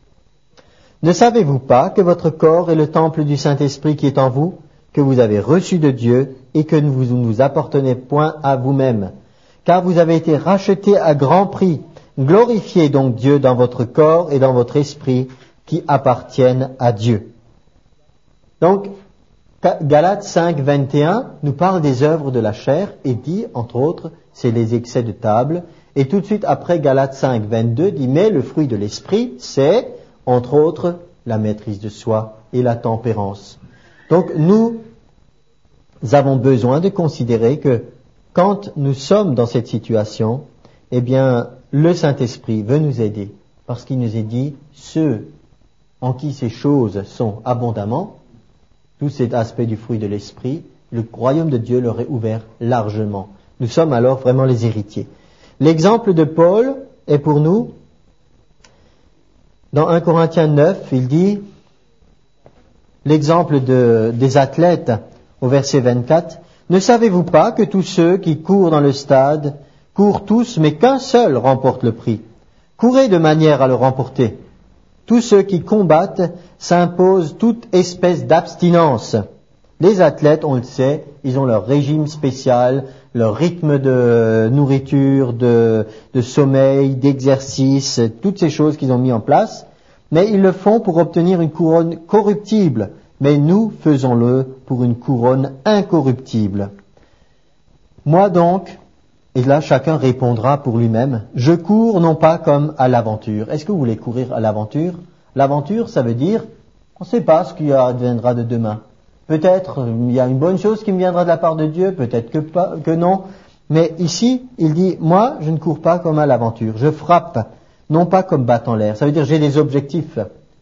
Ne savez-vous pas que votre corps est le temple du Saint-Esprit qui est en vous, que vous avez reçu de Dieu et que vous ne vous appartenez point à vous-même ? Car vous avez été rachetés à grand prix. Glorifiez donc Dieu dans votre corps et dans votre esprit qui appartiennent à Dieu. » Donc, Galates 5, 21 nous parle des œuvres de la chair et dit, entre autres, c'est les excès de table. Et tout de suite après, Galates 5, 22 dit, mais le fruit de l'esprit, c'est, entre autres, la maîtrise de soi et la tempérance. Donc, nous avons besoin de considérer que quand nous sommes dans cette situation, eh bien, le Saint-Esprit veut nous aider, parce qu'il nous est dit, ceux en qui ces choses sont abondamment, tout cet aspect du fruit de l'esprit, le royaume de Dieu leur est ouvert largement. Nous sommes alors vraiment les héritiers. L'exemple de Paul est pour nous, dans 1 Corinthiens 9, il dit, l'exemple des athlètes au verset 24, « Ne savez-vous pas que tous ceux qui courent dans le stade courent tous, mais qu'un seul remporte le prix? Courez de manière à le remporter. Tous ceux qui combattent s'imposent toute espèce d'abstinence. » Les athlètes, on le sait, ils ont leur régime spécial, leur rythme de nourriture, de sommeil, d'exercice, toutes ces choses qu'ils ont mis en place, mais ils le font pour obtenir une couronne corruptible, mais nous faisons-le pour une couronne incorruptible. Moi donc, et là chacun répondra pour lui-même, je cours non pas comme à l'aventure. Est-ce que vous voulez courir à l'aventure? L'aventure, ça veut dire, on ne sait pas ce qui adviendra de demain. Peut-être il y a une bonne chose qui me viendra de la part de Dieu, peut-être que non. Mais ici, il dit, moi, je ne cours pas comme à l'aventure. Je frappe, non pas comme battant l'air. Ça veut dire, j'ai des objectifs.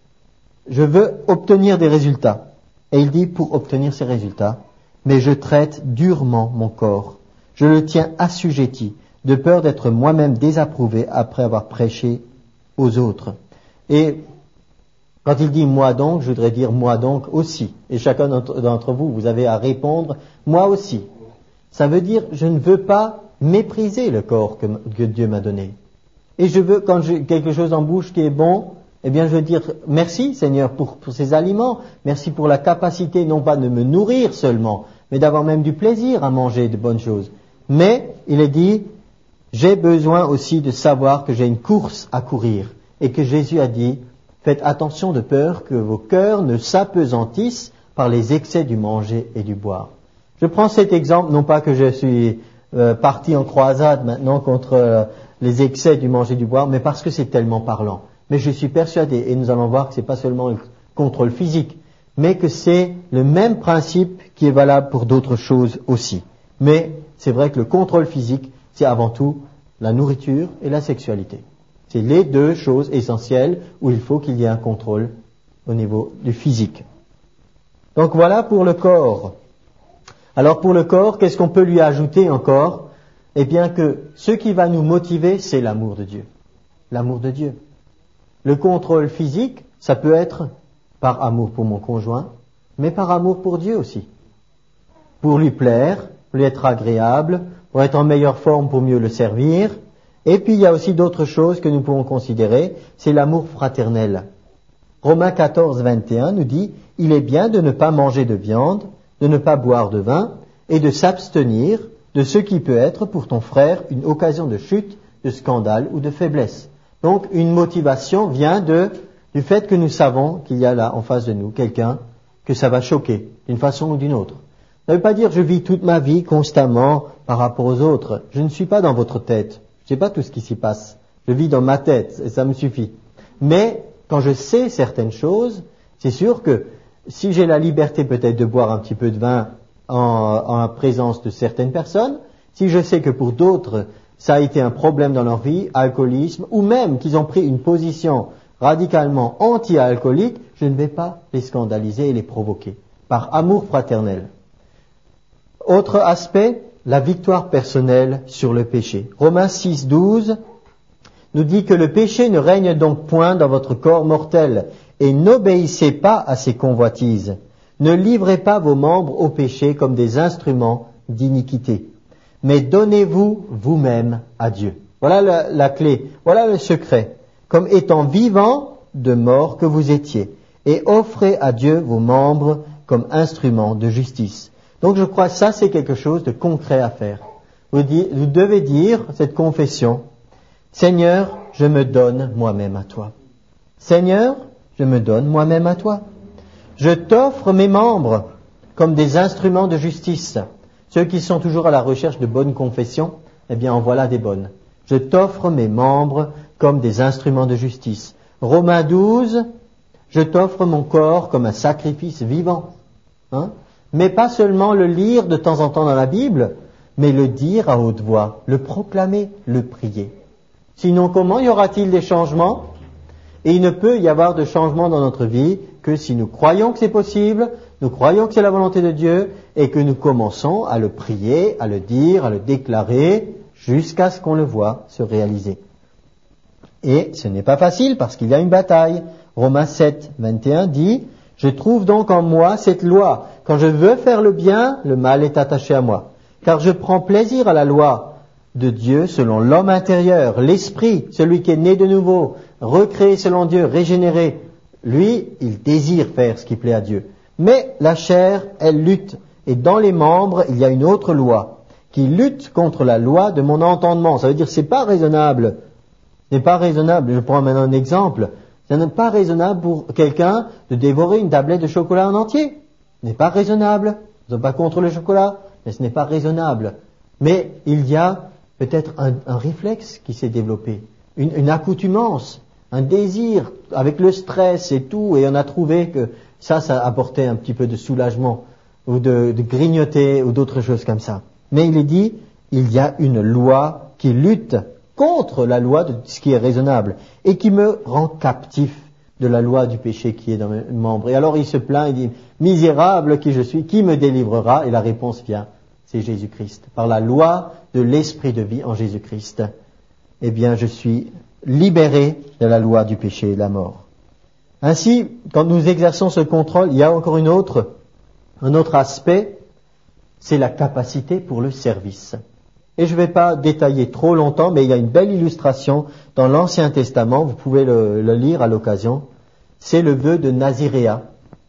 Je veux obtenir des résultats. Et il dit, pour obtenir ces résultats, mais je traite durement mon corps. Je le tiens assujetti, de peur d'être moi-même désapprouvé après avoir prêché aux autres. Et quand il dit « moi donc », je voudrais dire « moi donc aussi ». Et chacun d'entre vous, vous avez à répondre « moi aussi ». Ça veut dire « je ne veux pas mépriser le corps que Dieu m'a donné ». Et je veux, quand j'ai quelque chose en bouche qui est bon, eh bien je veux dire « merci Seigneur pour ces aliments, merci pour la capacité non pas de me nourrir seulement, mais d'avoir même du plaisir à manger de bonnes choses ». Mais il est dit « j'ai besoin aussi de savoir que j'ai une course à courir ». Et que Jésus a dit « faites attention de peur que vos cœurs ne s'apesantissent par les excès du manger et du boire. » Je prends cet exemple, non pas que je suis parti en croisade maintenant contre les excès du manger et du boire, mais parce que c'est tellement parlant. Mais je suis persuadé, et nous allons voir que ce n'est pas seulement le contrôle physique, mais que c'est le même principe qui est valable pour d'autres choses aussi. Mais c'est vrai que le contrôle physique, c'est avant tout la nourriture et la sexualité. C'est les deux choses essentielles où il faut qu'il y ait un contrôle au niveau du physique. Donc voilà pour le corps. Alors pour le corps, qu'est-ce qu'on peut lui ajouter encore? Eh bien que ce qui va nous motiver, c'est l'amour de Dieu. L'amour de Dieu. Le contrôle physique, ça peut être par amour pour mon conjoint, mais par amour pour Dieu aussi. Pour lui plaire, pour lui être agréable, pour être en meilleure forme pour mieux le servir. Et puis il y a aussi d'autres choses que nous pouvons considérer, c'est l'amour fraternel. Romains 14, 21 nous dit « Il est bien de ne pas manger de viande, de ne pas boire de vin, et de s'abstenir de ce qui peut être pour ton frère une occasion de chute, de scandale ou de faiblesse. » Donc une motivation vient du fait que nous savons qu'il y a là en face de nous quelqu'un que ça va choquer d'une façon ou d'une autre. Ça ne veut pas dire je vis toute ma vie constamment par rapport aux autres. Je ne suis pas dans votre tête. Je ne sais pas tout ce qui s'y passe. Je vis dans ma tête et ça me suffit. Mais quand je sais certaines choses, c'est sûr que si j'ai la liberté peut-être de boire un petit peu de vin en présence de certaines personnes, si je sais que pour d'autres ça a été un problème dans leur vie, alcoolisme, ou même qu'ils ont pris une position radicalement anti-alcoolique, je ne vais pas les scandaliser et les provoquer, par amour fraternel. Autre aspect, la victoire personnelle sur le péché. Romains 6, 12 nous dit que le péché ne règne donc point dans votre corps mortel, et n'obéissez pas à ses convoitises. Ne livrez pas vos membres au péché comme des instruments d'iniquité, mais donnez-vous vous-même à Dieu. Voilà la clé, voilà le secret. Comme étant vivants de mort que vous étiez, et offrez à Dieu vos membres comme instruments de justice. Donc je crois que ça c'est quelque chose de concret à faire. Vous devez dire cette confession, Seigneur, je me donne moi-même à toi. Seigneur, je me donne moi-même à toi. Je t'offre mes membres comme des instruments de justice. Ceux qui sont toujours à la recherche de bonnes confessions, eh bien en voilà des bonnes. Je t'offre mes membres comme des instruments de justice. Romains 12, je t'offre mon corps comme un sacrifice vivant. Mais pas seulement le lire de temps en temps dans la Bible, mais le dire à haute voix, le proclamer, le prier. Sinon, comment y aura-t-il des changements? Et il ne peut y avoir de changement dans notre vie que si nous croyons que c'est possible, nous croyons que c'est la volonté de Dieu, et que nous commençons à le prier, à le dire, à le déclarer, jusqu'à ce qu'on le voit se réaliser. Et ce n'est pas facile parce qu'il y a une bataille. Romains 7, 21 dit, « Je trouve donc en moi cette loi. Quand je veux faire le bien, le mal est attaché à moi. Car je prends plaisir à la loi de Dieu selon l'homme intérieur, l'esprit, celui qui est né de nouveau, recréé selon Dieu, régénéré. Lui, il désire faire ce qui plaît à Dieu. Mais la chair, elle lutte. Et dans les membres, il y a une autre loi qui lutte contre la loi de mon entendement. » Ça veut dire c'est pas raisonnable. Ce n'est pas raisonnable. Je prends maintenant un exemple. Ce n'est pas raisonnable pour quelqu'un de dévorer une tablette de chocolat en entier. Ce n'est pas raisonnable. Nous ne sommes pas contre le chocolat, mais ce n'est pas raisonnable. Mais il y a peut-être un réflexe qui s'est développé, une accoutumance, un désir avec le stress et tout, et on a trouvé que ça apportait un petit peu de soulagement, ou de grignoter, ou d'autres choses comme ça. Mais il est dit, il y a une loi qui lutte contre la loi de ce qui est raisonnable, et qui me rend captif de la loi du péché qui est dans mes membres. Et alors il se plaint, il dit, misérable qui je suis, qui me délivrera? Et la réponse vient, c'est Jésus-Christ. Par la loi de l'esprit de vie en Jésus-Christ, eh bien je suis libéré de la loi du péché et de la mort. Ainsi, quand nous exerçons ce contrôle, il y a encore un autre aspect, c'est la capacité pour le service. Et je ne vais pas détailler trop longtemps, mais il y a une belle illustration dans l'Ancien Testament, vous pouvez le lire à l'occasion, c'est le vœu de Naziréa.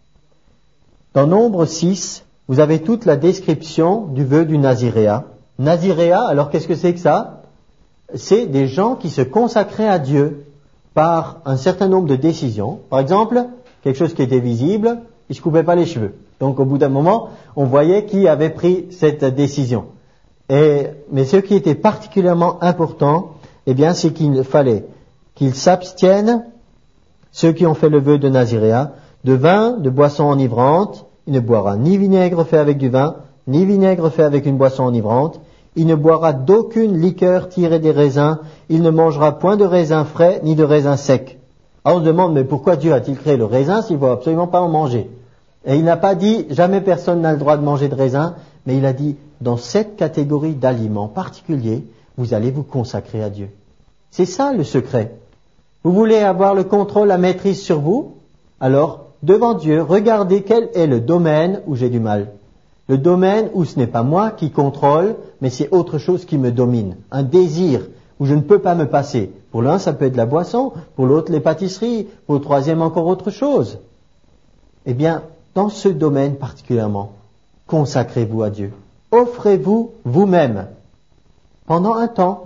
Dans Nombre 6, vous avez toute la description du vœu du Naziréa. Naziréa, alors qu'est-ce que c'est que ça? C'est des gens qui se consacraient à Dieu par un certain nombre de décisions. Par exemple, quelque chose qui était visible, ils ne se coupaient pas les cheveux. Donc au bout d'un moment, on voyait qui avait pris cette décision. Mais ce qui était particulièrement important, eh bien, c'est qu'il fallait qu'ils s'abstiennent, ceux qui ont fait le vœu de Naziréa, de vin, de boisson enivrante. Il ne boira ni vinaigre fait avec du vin, ni vinaigre fait avec une boisson enivrante. Il ne boira d'aucune liqueur tirée des raisins. Il ne mangera point de raisins frais, ni de raisins secs. Alors on se demande, mais pourquoi Dieu a-t-il créé le raisin s'il ne faut absolument pas en manger? Et il n'a pas dit, jamais personne n'a le droit de manger de raisin, mais il a dit, dans cette catégorie d'aliments particuliers, vous allez vous consacrer à Dieu. C'est ça le secret. Vous voulez avoir le contrôle, la maîtrise sur vous? Alors, devant Dieu, regardez quel est le domaine où j'ai du mal. Le domaine où ce n'est pas moi qui contrôle, mais c'est autre chose qui me domine. Un désir où je ne peux pas me passer. Pour l'un, ça peut être la boisson, pour l'autre, les pâtisseries, pour le troisième, encore autre chose. Eh bien, dans ce domaine particulièrement, consacrez-vous à Dieu. Offrez-vous vous-même pendant un temps,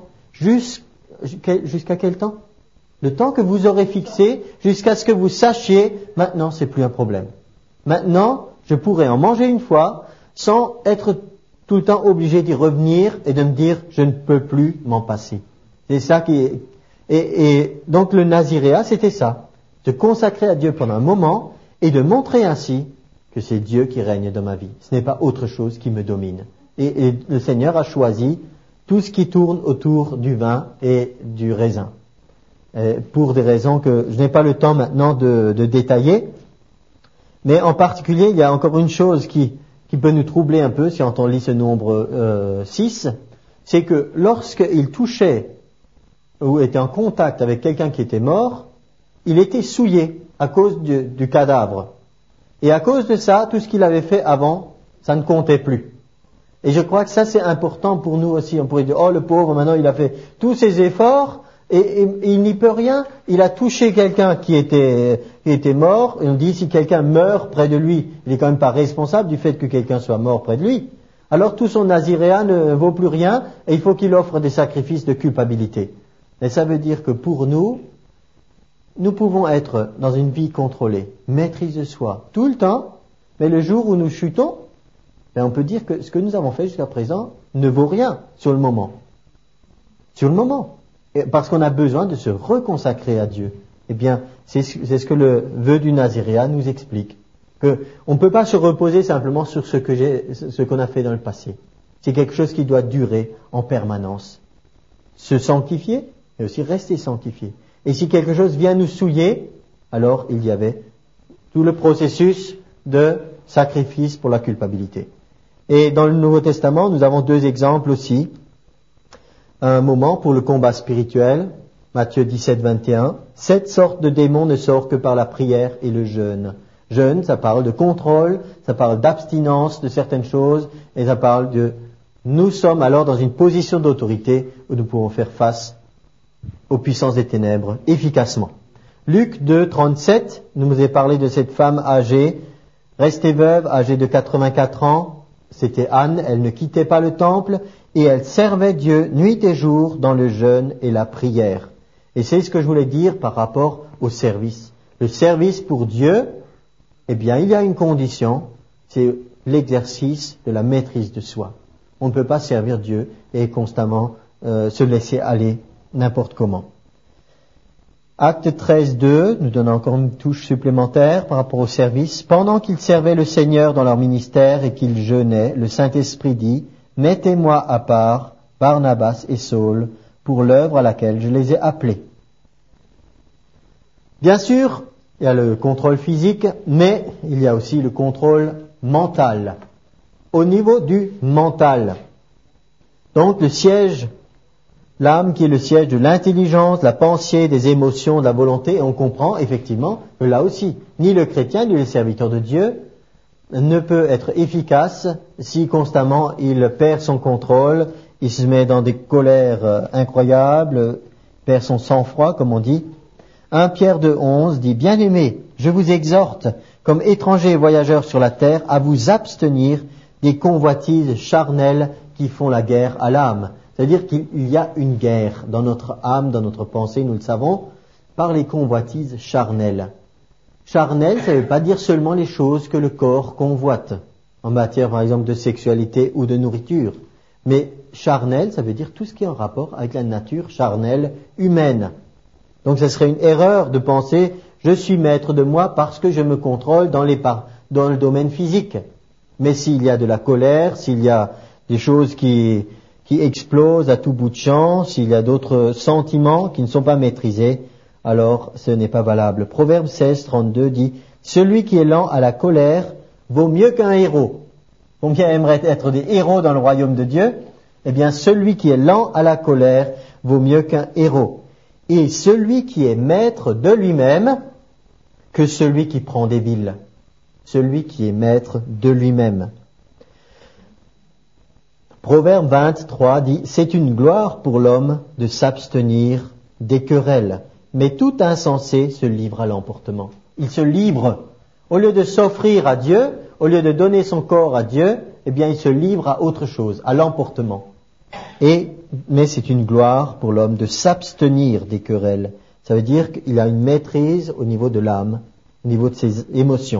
jusqu'à quel temps? Le temps que vous aurez fixé, jusqu'à ce que vous sachiez, maintenant c'est plus un problème. Maintenant, je pourrais en manger une fois, sans être tout le temps obligé d'y revenir et de me dire, je ne peux plus m'en passer. C'est ça qui est... Et donc le Naziréa, c'était ça. De consacrer à Dieu pendant un moment et de montrer ainsi que c'est Dieu qui règne dans ma vie. Ce n'est pas autre chose qui me domine. Et le Seigneur a choisi tout ce qui tourne autour du vin et du raisin. Pour des raisons que je n'ai pas le temps maintenant de détailler. Mais en particulier, il y a encore une chose qui peut nous troubler un peu si on lit ce nombre 6, c'est que lorsqu'il touchait ou était en contact avec quelqu'un qui était mort, il était souillé à cause du cadavre. Et à cause de ça, tout ce qu'il avait fait avant, ça ne comptait plus. Et je crois que ça c'est important pour nous aussi. On pourrait dire, oh le pauvre, maintenant il a fait tous ses efforts et il n'y peut rien. Il a touché quelqu'un qui était mort. Et on dit, si quelqu'un meurt près de lui, il n'est quand même pas responsable du fait que quelqu'un soit mort près de lui. Alors tout son naziréa ne vaut plus rien et il faut qu'il offre des sacrifices de culpabilité. Et ça veut dire que pour nous pouvons être dans une vie contrôlée, maîtrise de soi, tout le temps, mais le jour où nous chutons, on peut dire que ce que nous avons fait jusqu'à présent ne vaut rien sur le moment. Sur le moment. Et parce qu'on a besoin de se reconsacrer à Dieu. Eh bien, c'est ce que le vœu du Naziréa nous explique. On ne peut pas se reposer simplement sur ce qu'on a fait dans le passé. C'est quelque chose qui doit durer en permanence. Se sanctifier, mais aussi rester sanctifié. Et si quelque chose vient nous souiller, alors il y avait tout le processus de sacrifice pour la culpabilité. Et dans le Nouveau Testament, nous avons 2 exemples aussi. Un moment pour le combat spirituel, Matthieu 17, 21. 7 sortes de démons ne sortent que par la prière et le jeûne. Jeûne, ça parle de contrôle, ça parle d'abstinence de certaines choses, et ça parle de... Nous sommes alors dans une position d'autorité où nous pouvons faire face aux puissances des ténèbres efficacement. Luc 2, 37, nous vous ai parlé de cette femme âgée, restée veuve, âgée de 84 ans. C'était Anne, elle ne quittait pas le temple et elle servait Dieu nuit et jour dans le jeûne et la prière. Et c'est ce que je voulais dire par rapport au service. Le service pour Dieu, eh bien, il y a une condition, c'est l'exercice de la maîtrise de soi. On ne peut pas servir Dieu et constamment se laisser aller n'importe comment. Acte 13, 2 nous donne encore une touche supplémentaire par rapport au service. Pendant qu'ils servaient le Seigneur dans leur ministère et qu'ils jeûnaient, le Saint-Esprit dit, « Mettez-moi à part Barnabas et Saul pour l'œuvre à laquelle je les ai appelés. » Bien sûr, il y a le contrôle physique, mais il y a aussi le contrôle mental. Au niveau du mental. Donc le siège, l'âme qui est le siège de l'intelligence, de la pensée, des émotions, de la volonté, et on comprend effectivement que là aussi, ni le chrétien, ni le serviteur de Dieu ne peut être efficace si constamment il perd son contrôle, il se met dans des colères incroyables, perd son sang-froid, comme on dit. 1 Pierre 2,11 dit « Bien-aimés, je vous exhorte, comme étrangers et voyageurs sur la terre, à vous abstenir des convoitises charnelles qui font la guerre à l'âme. » C'est-à-dire qu'il y a une guerre dans notre âme, dans notre pensée, nous le savons, par les convoitises charnelles. Charnel, ça ne veut pas dire seulement les choses que le corps convoite, en matière par exemple de sexualité ou de nourriture. Mais charnel, ça veut dire tout ce qui est en rapport avec la nature charnelle humaine. Donc ce serait une erreur de penser « je suis maître de moi parce que je me contrôle dans le domaine physique ». Mais s'il y a de la colère, s'il y a des choses qui explosent à tout bout de champ, s'il y a d'autres sentiments qui ne sont pas maîtrisés, alors ce n'est pas valable. Proverbe 16, 32 dit « Celui qui est lent à la colère vaut mieux qu'un héros. » Combien aimeraient être des héros dans le royaume de Dieu ? Eh bien, celui qui est lent à la colère vaut mieux qu'un héros. Et celui qui est maître de lui-même que celui qui prend des villes. Celui qui est maître de lui-même. Proverbe 23 dit « C'est une gloire pour l'homme de s'abstenir des querelles, mais tout insensé se livre à l'emportement. » Il se livre. Au lieu de s'offrir à Dieu, au lieu de donner son corps à Dieu, eh bien il se livre à autre chose, à l'emportement. Mais c'est une gloire pour l'homme de s'abstenir des querelles. Ça veut dire qu'il a une maîtrise au niveau de l'âme, au niveau de ses émotions.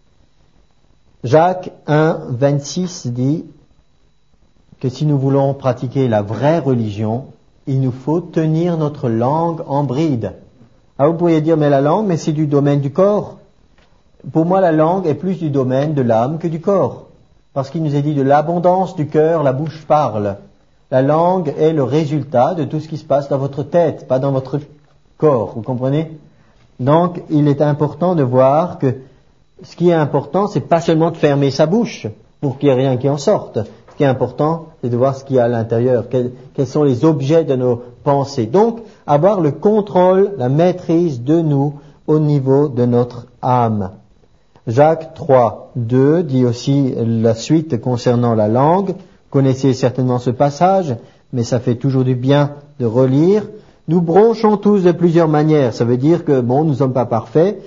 Jacques 1, 26 dit que si nous voulons pratiquer la vraie religion, il nous faut tenir notre langue en bride. Ah, vous pourriez dire, mais la langue, mais c'est du domaine du corps. Pour moi, la langue est plus du domaine de l'âme que du corps. Parce qu'il nous est dit de l'abondance du cœur, la bouche parle. La langue est le résultat de tout ce qui se passe dans votre tête, pas dans votre corps, vous comprenez ? Donc, il est important de voir que ce qui est important, c'est pas seulement de fermer sa bouche pour qu'il n'y ait rien qui en sorte. Ce qui est important, c'est de voir ce qu'il y a à l'intérieur, quels sont les objets de nos pensées. Donc, avoir le contrôle, la maîtrise de nous au niveau de notre âme. Jacques 3, 2 dit aussi la suite concernant la langue. Vous connaissez certainement ce passage, mais ça fait toujours du bien de relire. Nous bronchons tous de plusieurs manières. Ça veut dire que, nous ne sommes pas parfaits,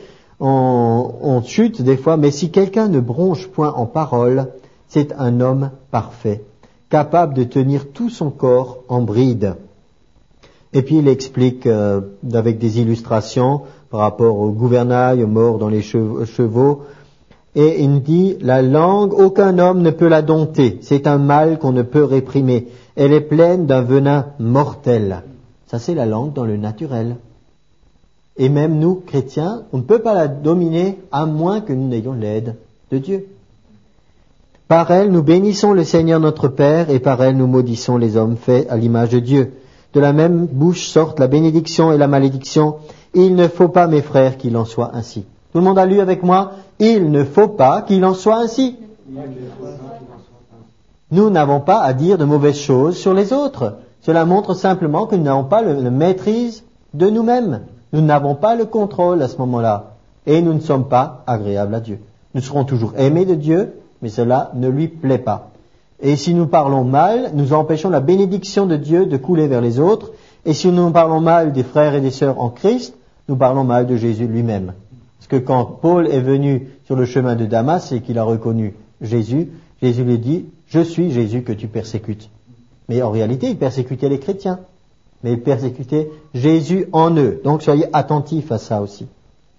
on chute des fois, mais si quelqu'un ne bronche point en parole, c'est un homme parfait, capable de tenir tout son corps en bride. Et puis il explique avec des illustrations par rapport au gouvernail, aux morts dans les chevaux, et il dit, la langue, aucun homme ne peut la dompter. C'est un mal qu'on ne peut réprimer. Elle est pleine d'un venin mortel. Ça, c'est la langue dans le naturel. Et même nous, chrétiens, on ne peut pas la dominer à moins que nous n'ayons l'aide de Dieu. Par elle, nous bénissons le Seigneur notre Père, et par elle, nous maudissons les hommes faits à l'image de Dieu. de la même bouche sortent la bénédiction et la malédiction. Il ne faut pas, mes frères, qu'il en soit ainsi. Tout le monde a lu avec moi? Il ne faut pas qu'il en soit ainsi. Nous n'avons pas à dire de mauvaises choses sur les autres. Cela montre simplement que nous n'avons pas la maîtrise de nous-mêmes. Nous n'avons pas le contrôle à ce moment-là. Et nous ne sommes pas agréables à Dieu. Nous serons toujours aimés de Dieu, mais cela ne lui plaît pas. Et si nous parlons mal, nous empêchons la bénédiction de Dieu de couler vers les autres. Et si nous parlons mal des frères et des sœurs en Christ, nous parlons mal de Jésus lui-même. Parce que quand Paul est venu sur le chemin de Damas et qu'il a reconnu Jésus, Jésus lui dit « Je suis Jésus que tu persécutes ». Mais en réalité, il persécutait les chrétiens. Mais il persécutait Jésus en eux. Donc soyez attentifs à ça aussi.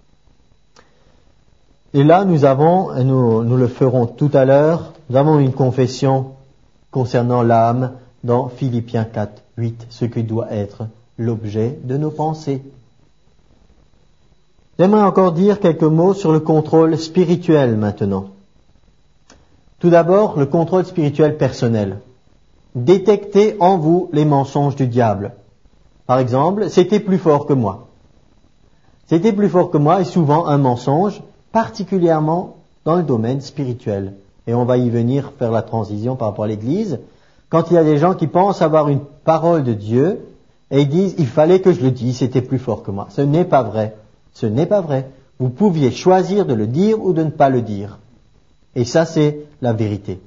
Et là, nous le ferons tout à l'heure, nous avons une confession concernant l'âme dans Philippiens 4, 8, ce qui doit être l'objet de nos pensées. J'aimerais encore dire quelques mots sur le contrôle spirituel maintenant. Tout d'abord, le contrôle spirituel personnel. Détectez en vous les mensonges du diable. Par exemple, c'était plus fort que moi. C'était plus fort que moi est souvent un mensonge, particulièrement dans le domaine spirituel. Et on va y venir faire la transition par rapport à l'Église. Quand il y a des gens qui pensent avoir une parole de Dieu et ils disent « il fallait que je le dise, c'était plus fort que moi ». Ce n'est pas vrai. Ce n'est pas vrai. Vous pouviez choisir de le dire ou de ne pas le dire. Et ça, c'est la vérité.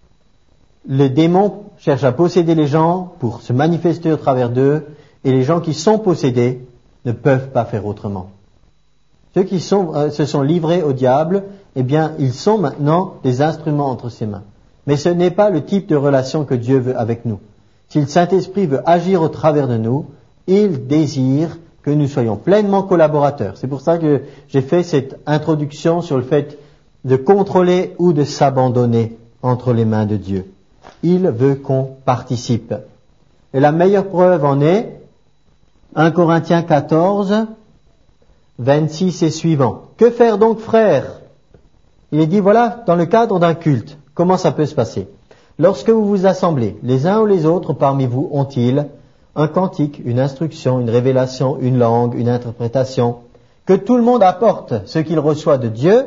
Le démon cherche à posséder les gens pour se manifester au travers d'eux, et les gens qui sont possédés ne peuvent pas faire autrement. Ceux qui se sont livrés au diable, eh bien, ils sont maintenant des instruments entre ses mains. Mais ce n'est pas le type de relation que Dieu veut avec nous. Si le Saint-Esprit veut agir au travers de nous, il désire que nous soyons pleinement collaborateurs. C'est pour ça que j'ai fait cette introduction sur le fait de contrôler ou de s'abandonner entre les mains de Dieu. Il veut qu'on participe. Et la meilleure preuve en est 1 Corinthiens 14, 26 et suivant. Que faire donc, frères? Il est dit, voilà, dans le cadre d'un culte, comment ça peut se passer? Lorsque vous vous assemblez, les uns ou les autres parmi vous ont-ils un cantique, une instruction, une révélation, une langue, une interprétation? Que tout le monde apporte ce qu'il reçoit de Dieu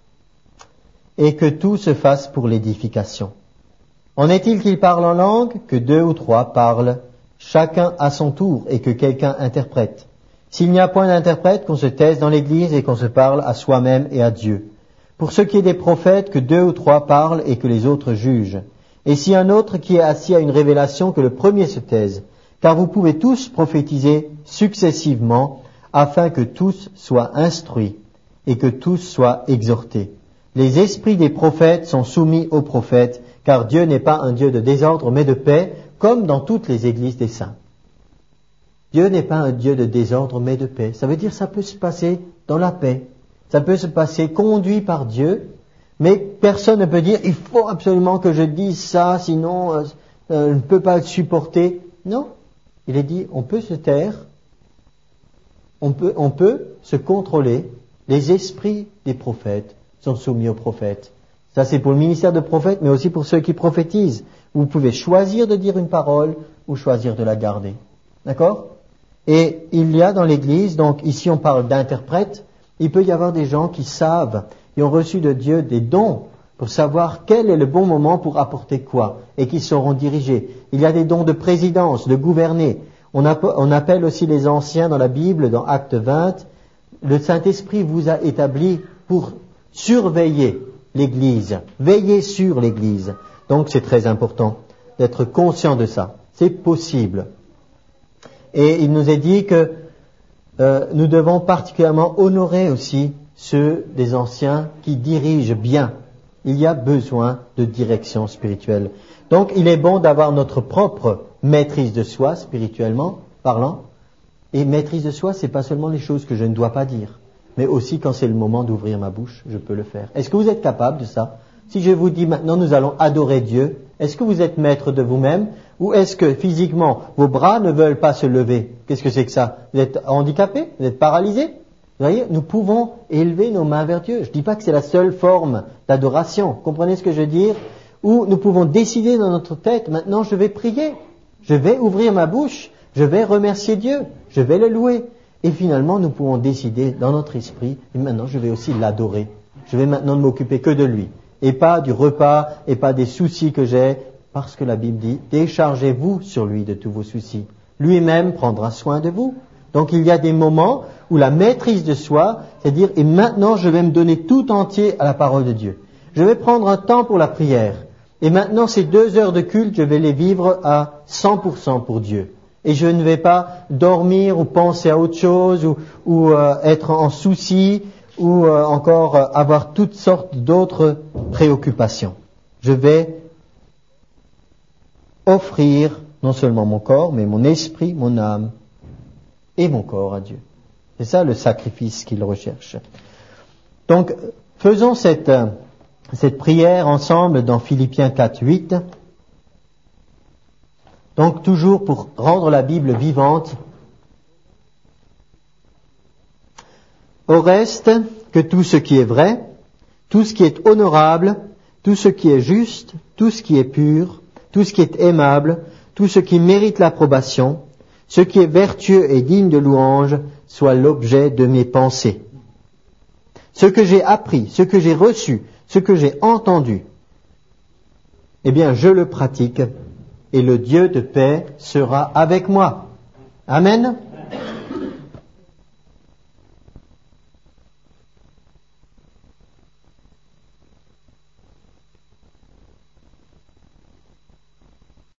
et que tout se fasse pour l'édification. En est-il qu'il parle en langue? Que 2 ou 3 parlent, chacun à son tour, et que quelqu'un interprète. S'il n'y a point d'interprète, qu'on se taise dans l'Église et qu'on se parle à soi-même et à Dieu. Pour ce qui est des prophètes, que 2 ou 3 parlent et que les autres jugent. Et si un autre qui est assis à une révélation, que le premier se taise. Car vous pouvez tous prophétiser successivement, afin que tous soient instruits et que tous soient exhortés. Les esprits des prophètes sont soumis aux prophètes, car Dieu n'est pas un Dieu de désordre, mais de paix, comme dans toutes les églises des saints. Dieu n'est pas un Dieu de désordre, mais de paix. Ça veut dire que ça peut se passer dans la paix. Ça peut se passer conduit par Dieu, mais personne ne peut dire « il faut absolument que je dise ça, sinon je ne peux pas le supporter ». Non, il est dit on peut se taire, on peut se contrôler. Les esprits des prophètes sont soumis aux prophètes. Ça c'est pour le ministère de prophète, mais aussi pour ceux qui prophétisent. Vous pouvez choisir de dire une parole ou choisir de la garder. D'accord? Et il y a dans l'Église, donc ici on parle d'interprètes, il peut y avoir des gens qui savent, qui ont reçu de Dieu des dons pour savoir quel est le bon moment pour apporter quoi et qui seront dirigés. Il y a des dons de présidence, de gouverner. On appelle aussi les anciens dans la Bible, dans Acte 20, le Saint-Esprit vous a établi pour surveiller l'Église, veiller sur l'Église. Donc c'est très important d'être conscient de ça. C'est possible. Et il nous est dit que nous devons particulièrement honorer aussi ceux des anciens qui dirigent bien. Il y a besoin de direction spirituelle. Donc il est bon d'avoir notre propre maîtrise de soi, spirituellement parlant. Et maîtrise de soi, c'est pas seulement les choses que je ne dois pas dire, mais aussi quand c'est le moment d'ouvrir ma bouche, je peux le faire. Est-ce que vous êtes capable de ça? Si je vous dis maintenant nous allons adorer Dieu, est-ce que vous êtes maître de vous-même ou est-ce que physiquement vos bras ne veulent pas se lever? Qu'est-ce que c'est que ça? Vous êtes handicapé? Vous êtes paralysé? Vous voyez, nous pouvons élever nos mains vers Dieu. Je ne dis pas que c'est la seule forme d'adoration. Comprenez ce que je veux dire? Ou nous pouvons décider dans notre tête, maintenant je vais prier. Je vais ouvrir ma bouche je vais remercier Dieu, je vais le louer. Et finalement, nous pouvons décider dans notre esprit, et maintenant je vais aussi l'adorer. Je vais maintenant ne m'occuper que de lui, et pas du repas, et pas des soucis que j'ai, parce que la Bible dit, déchargez-vous sur lui de tous vos soucis. Lui-même prendra soin de vous. Donc il y a des moments où la maîtrise de soi, c'est-à-dire, et maintenant je vais me donner tout entier à la parole de Dieu. Je vais prendre un temps pour la prière. Et maintenant ces 2 heures de culte, je vais les vivre à 100% pour Dieu. Et je ne vais pas dormir ou penser à autre chose ou être en souci ou encore avoir toutes sortes d'autres préoccupations. Je vais offrir non seulement mon corps, mais mon esprit, mon âme et mon corps à Dieu. C'est ça le sacrifice qu'il recherche. Donc, faisons cette prière ensemble dans Philippiens 4:8. Donc, toujours pour rendre la Bible vivante. Au reste, que tout ce qui est vrai, tout ce qui est honorable, tout ce qui est juste, tout ce qui est pur, tout ce qui est aimable, tout ce qui mérite l'approbation, ce qui est vertueux et digne de louange, soit l'objet de mes pensées. Ce que j'ai appris, ce que j'ai reçu, ce que j'ai entendu, eh bien, je le pratique, et le Dieu de paix sera avec moi. Amen.